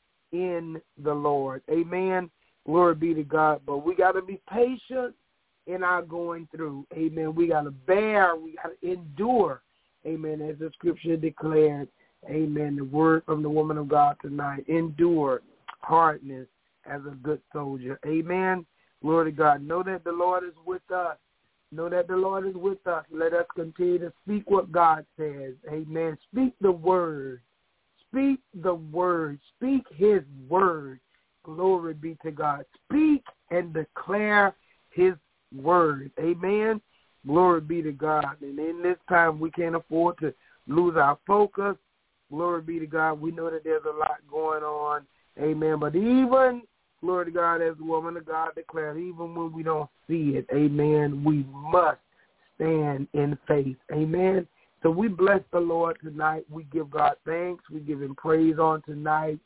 in the Lord. Amen. Glory be to God. But we got to be patient in our going through. Amen. We got to bear. We got to endure. Amen. As the scripture declared. Amen. The word from the woman of God tonight. Endure hardness as a good soldier. Amen. Glory to God. Know that the Lord is with us. Know that the Lord is with us. Let us continue to speak what God says. Amen. Speak the word. Speak the word. Speak his word. Glory be to God. Speak and declare his word. Amen. Glory be to God. And in this time, we can't afford to lose our focus. Glory be to God. We know that there's a lot going on. Amen. But even, glory to God, as the woman of God declared, even when we don't see it, amen, we must stand in faith. Amen. So we bless the Lord tonight. We give God thanks. We give him praise on tonight.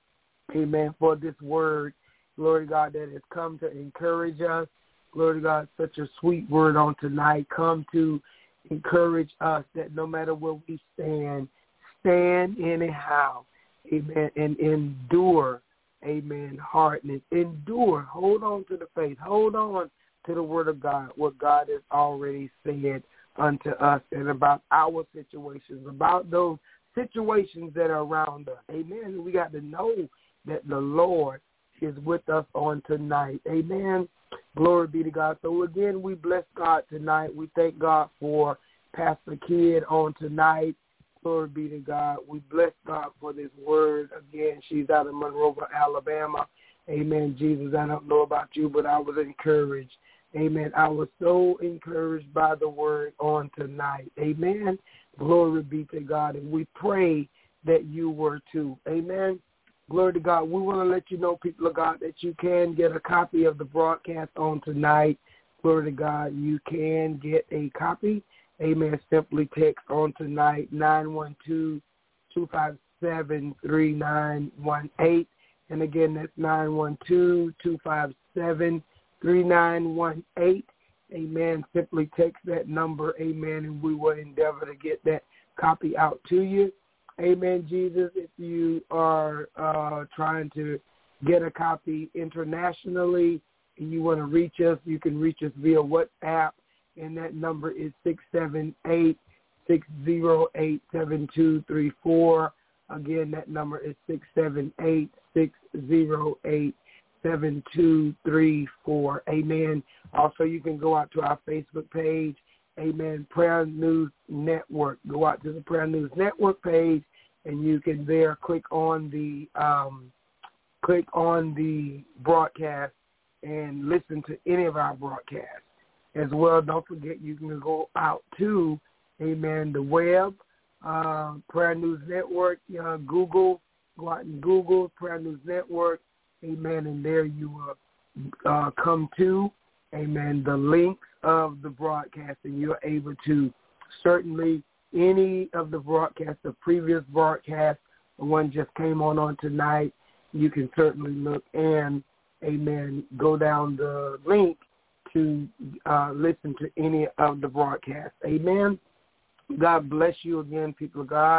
Amen. For this word, glory to God, that has come to encourage us. Glory to God, such a sweet word on tonight. Come to encourage us that no matter where we stand, stand anyhow. Amen. And endure. Amen. Hardness. Endure. Hold on to the faith. Hold on to the word of God, what God has already said unto us and about our situations, about those situations that are around us. Amen. We got to know that the Lord is with us on tonight. Amen. Glory be to God. So again, we bless God tonight. We thank God for Pastor Kidd on tonight. Glory be to God. We bless God for this word. Again, she's out of Monroeville, Alabama. Amen. Jesus, I don't know about you, but I was encouraged. Amen. I was so encouraged by the word on tonight. Amen. Glory be to God. And we pray that you were too. Amen. Glory to God. We want to let you know, people of God, that you can get a copy of the broadcast on tonight. Glory to God. You can get a copy. Amen. Simply text on tonight, nine one two, two five seven, three nine one eight. And again, that's nine one two, two five seven, three nine one eight. Amen. Simply text that number. Amen. And we will endeavor to get that copy out to you. Amen, Jesus. If you are uh, trying to get a copy internationally and you want to reach us, you can reach us via WhatsApp. And that number is six seven eight, six zero eight, seven two three four. Again, that number is six seven eight, six zero eight, seven two three four. Amen. Also, you can go out to our Facebook page. Amen. Prayer News Network. Go out to the Prayer News Network page, and you can there click on the um, click on the broadcast and listen to any of our broadcasts. As well, don't forget you can go out to, amen, the web, uh, Prayer News Network, uh, Google, go out and Google Prayer News Network, amen, and there you will uh, come to, amen, the links of the broadcast, and you're able to certainly any of the broadcasts, the previous broadcast, the one just came on on tonight, you can certainly look and, amen, go down the link to uh, listen to any of the broadcasts. Amen. God bless you again, people of God.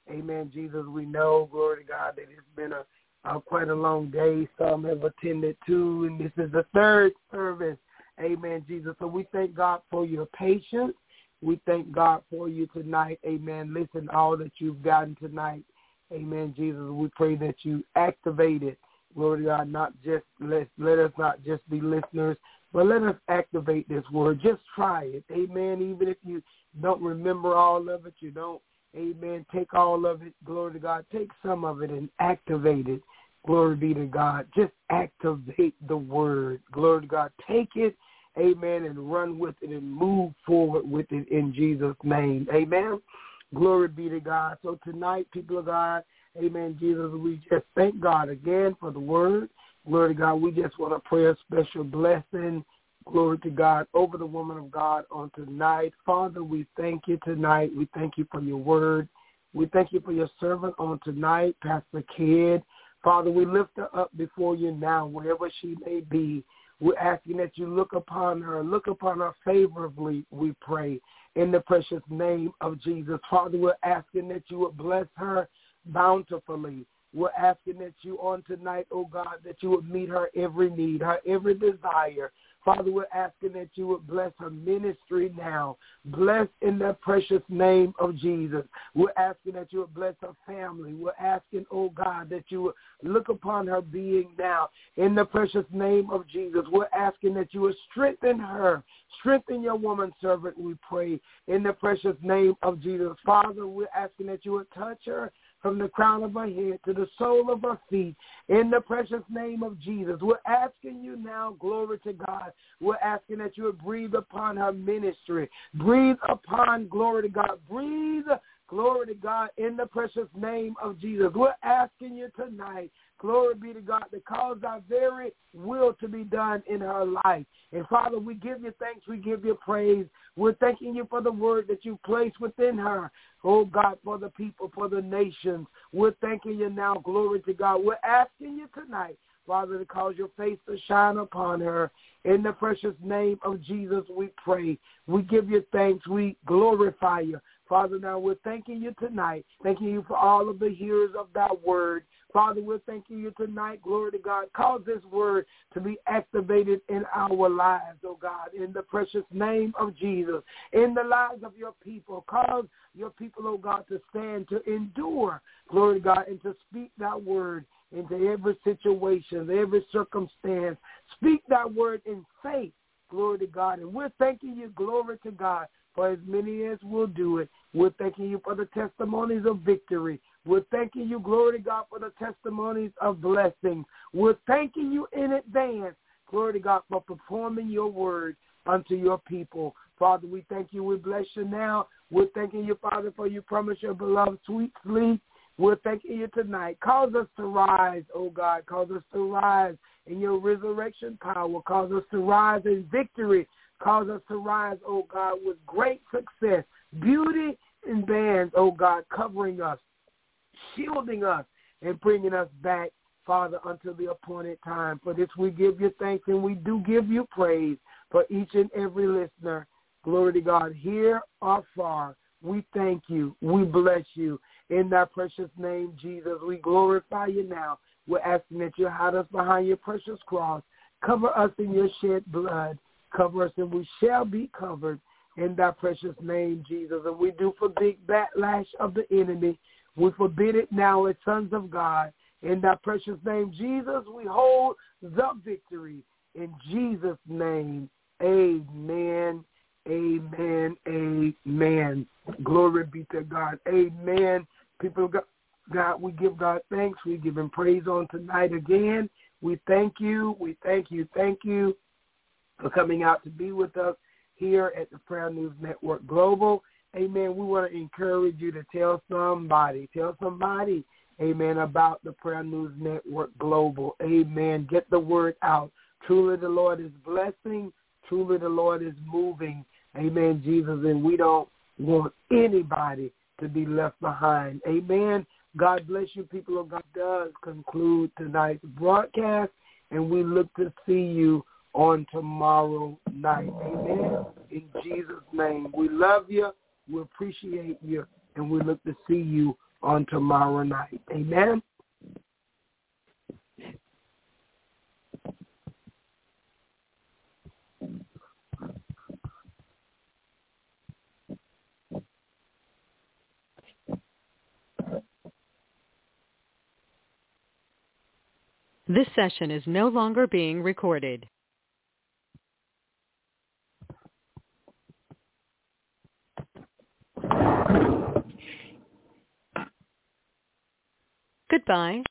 Amen, Jesus. We know, glory to God, that it's been a, a quite a long day. Some have attended two, and this is the third service. Amen, Jesus. So we thank God for your patience. We thank God for you tonight. Amen. Listen, all that you've gotten tonight. Amen, Jesus. We pray that you activate it. Glory to God, not just let, let us not just be listeners, but let us activate this word. Just try it. Amen. Even if you don't remember all of it, you don't, amen, take all of it. Glory to God. Take some of it and activate it. Glory be to God. Just activate the word. Glory to God. Take it, amen, and run with it and move forward with it in Jesus' name. Amen. Glory be to God. So tonight, people of God, amen, Jesus, we just thank God again for the word. Glory to God. We just want to pray a special blessing, glory to God, over the woman of God on tonight. Father, we thank you tonight. We thank you for your word. We thank you for your servant on tonight, Pastor Kidd. Father, we lift her up before you now, wherever she may be. We're asking that you look upon her, look upon her favorably, we pray, in the precious name of Jesus. Father, we're asking that you would bless her bountifully. We're asking that you on tonight, oh God, that you would meet her every need, her every desire. Father, we're asking that you would bless her ministry now. Bless in the precious name of Jesus. We're asking that you would bless her family. We're asking, oh God, that you would look upon her being now. In the precious name of Jesus, we're asking that you would strengthen her. Strengthen your woman servant, we pray, in the precious name of Jesus. Father, we're asking that you would touch her from the crown of her head to the sole of her feet, in the precious name of Jesus. We're asking you now, glory to God, we're asking that you would breathe upon her ministry. Breathe upon, glory to God, breathe, glory to God, in the precious name of Jesus. We're asking you tonight, glory be to God, to cause our very will to be done in her life. And Father, we give you thanks, we give you praise. We're thanking you for the word that you placed within her. Oh, God, for the people, for the nations. We're thanking you now, glory to God. We're asking you tonight, Father, to cause your face to shine upon her. In the precious name of Jesus, we pray. We give you thanks. We glorify you. Father, now we're thanking you tonight, thanking you for all of the hearers of that word. Father, we're thanking you tonight, glory to God. Cause this word to be activated in our lives, oh God, in the precious name of Jesus, in the lives of your people. Cause your people, oh God, to stand, to endure, glory to God, and to speak that word into every situation, every circumstance. Speak that word in faith, glory to God. And we're thanking you, glory to God, for as many as will do it. We're thanking you for the testimonies of victory. We're thanking you, glory to God, for the testimonies of blessings. We're thanking you in advance, glory to God, for performing your word unto your people. Father, we thank you. We bless you now. We're thanking you, Father, for you promise your beloved sweet sleep. We're thanking you tonight. Cause us to rise, oh God. Cause us to rise in your resurrection power. Cause us to rise in victory. Cause us to rise, oh God, with great success. Beauty in bands, oh God, covering us, shielding us, and bringing us back, Father, until the appointed time. For this we give you thanks, and we do give you praise for each and every listener. Glory to God, here or far. We thank you. We bless you. In that precious name, Jesus, we glorify you now. We're asking that you hide us behind your precious cross. Cover us in your shed blood. Cover us, and we shall be covered in that precious name, Jesus. And we do forbid backlash of the enemy. We forbid it now as sons of God. In that precious name, Jesus, we hold the victory. In Jesus' name, amen, amen, amen. Glory be to God. Amen. People of God, God, we give God thanks. We give him praise on tonight again. We thank you. We thank you. Thank you for coming out to be with us here at the Prayer News Network Global. Amen. We want to encourage you to tell somebody, tell somebody, amen, about the Prayer News Network Global. Amen. Get the word out. Truly the Lord is blessing. Truly the Lord is moving. Amen, Jesus. And we don't want anybody to be left behind. Amen. God bless you, people of God. Does conclude tonight's broadcast, and we look to see you on tomorrow night. Amen. In Jesus' name, we love you, we appreciate you, and we look to see you on tomorrow night. Amen. This session is no longer being recorded. Goodbye.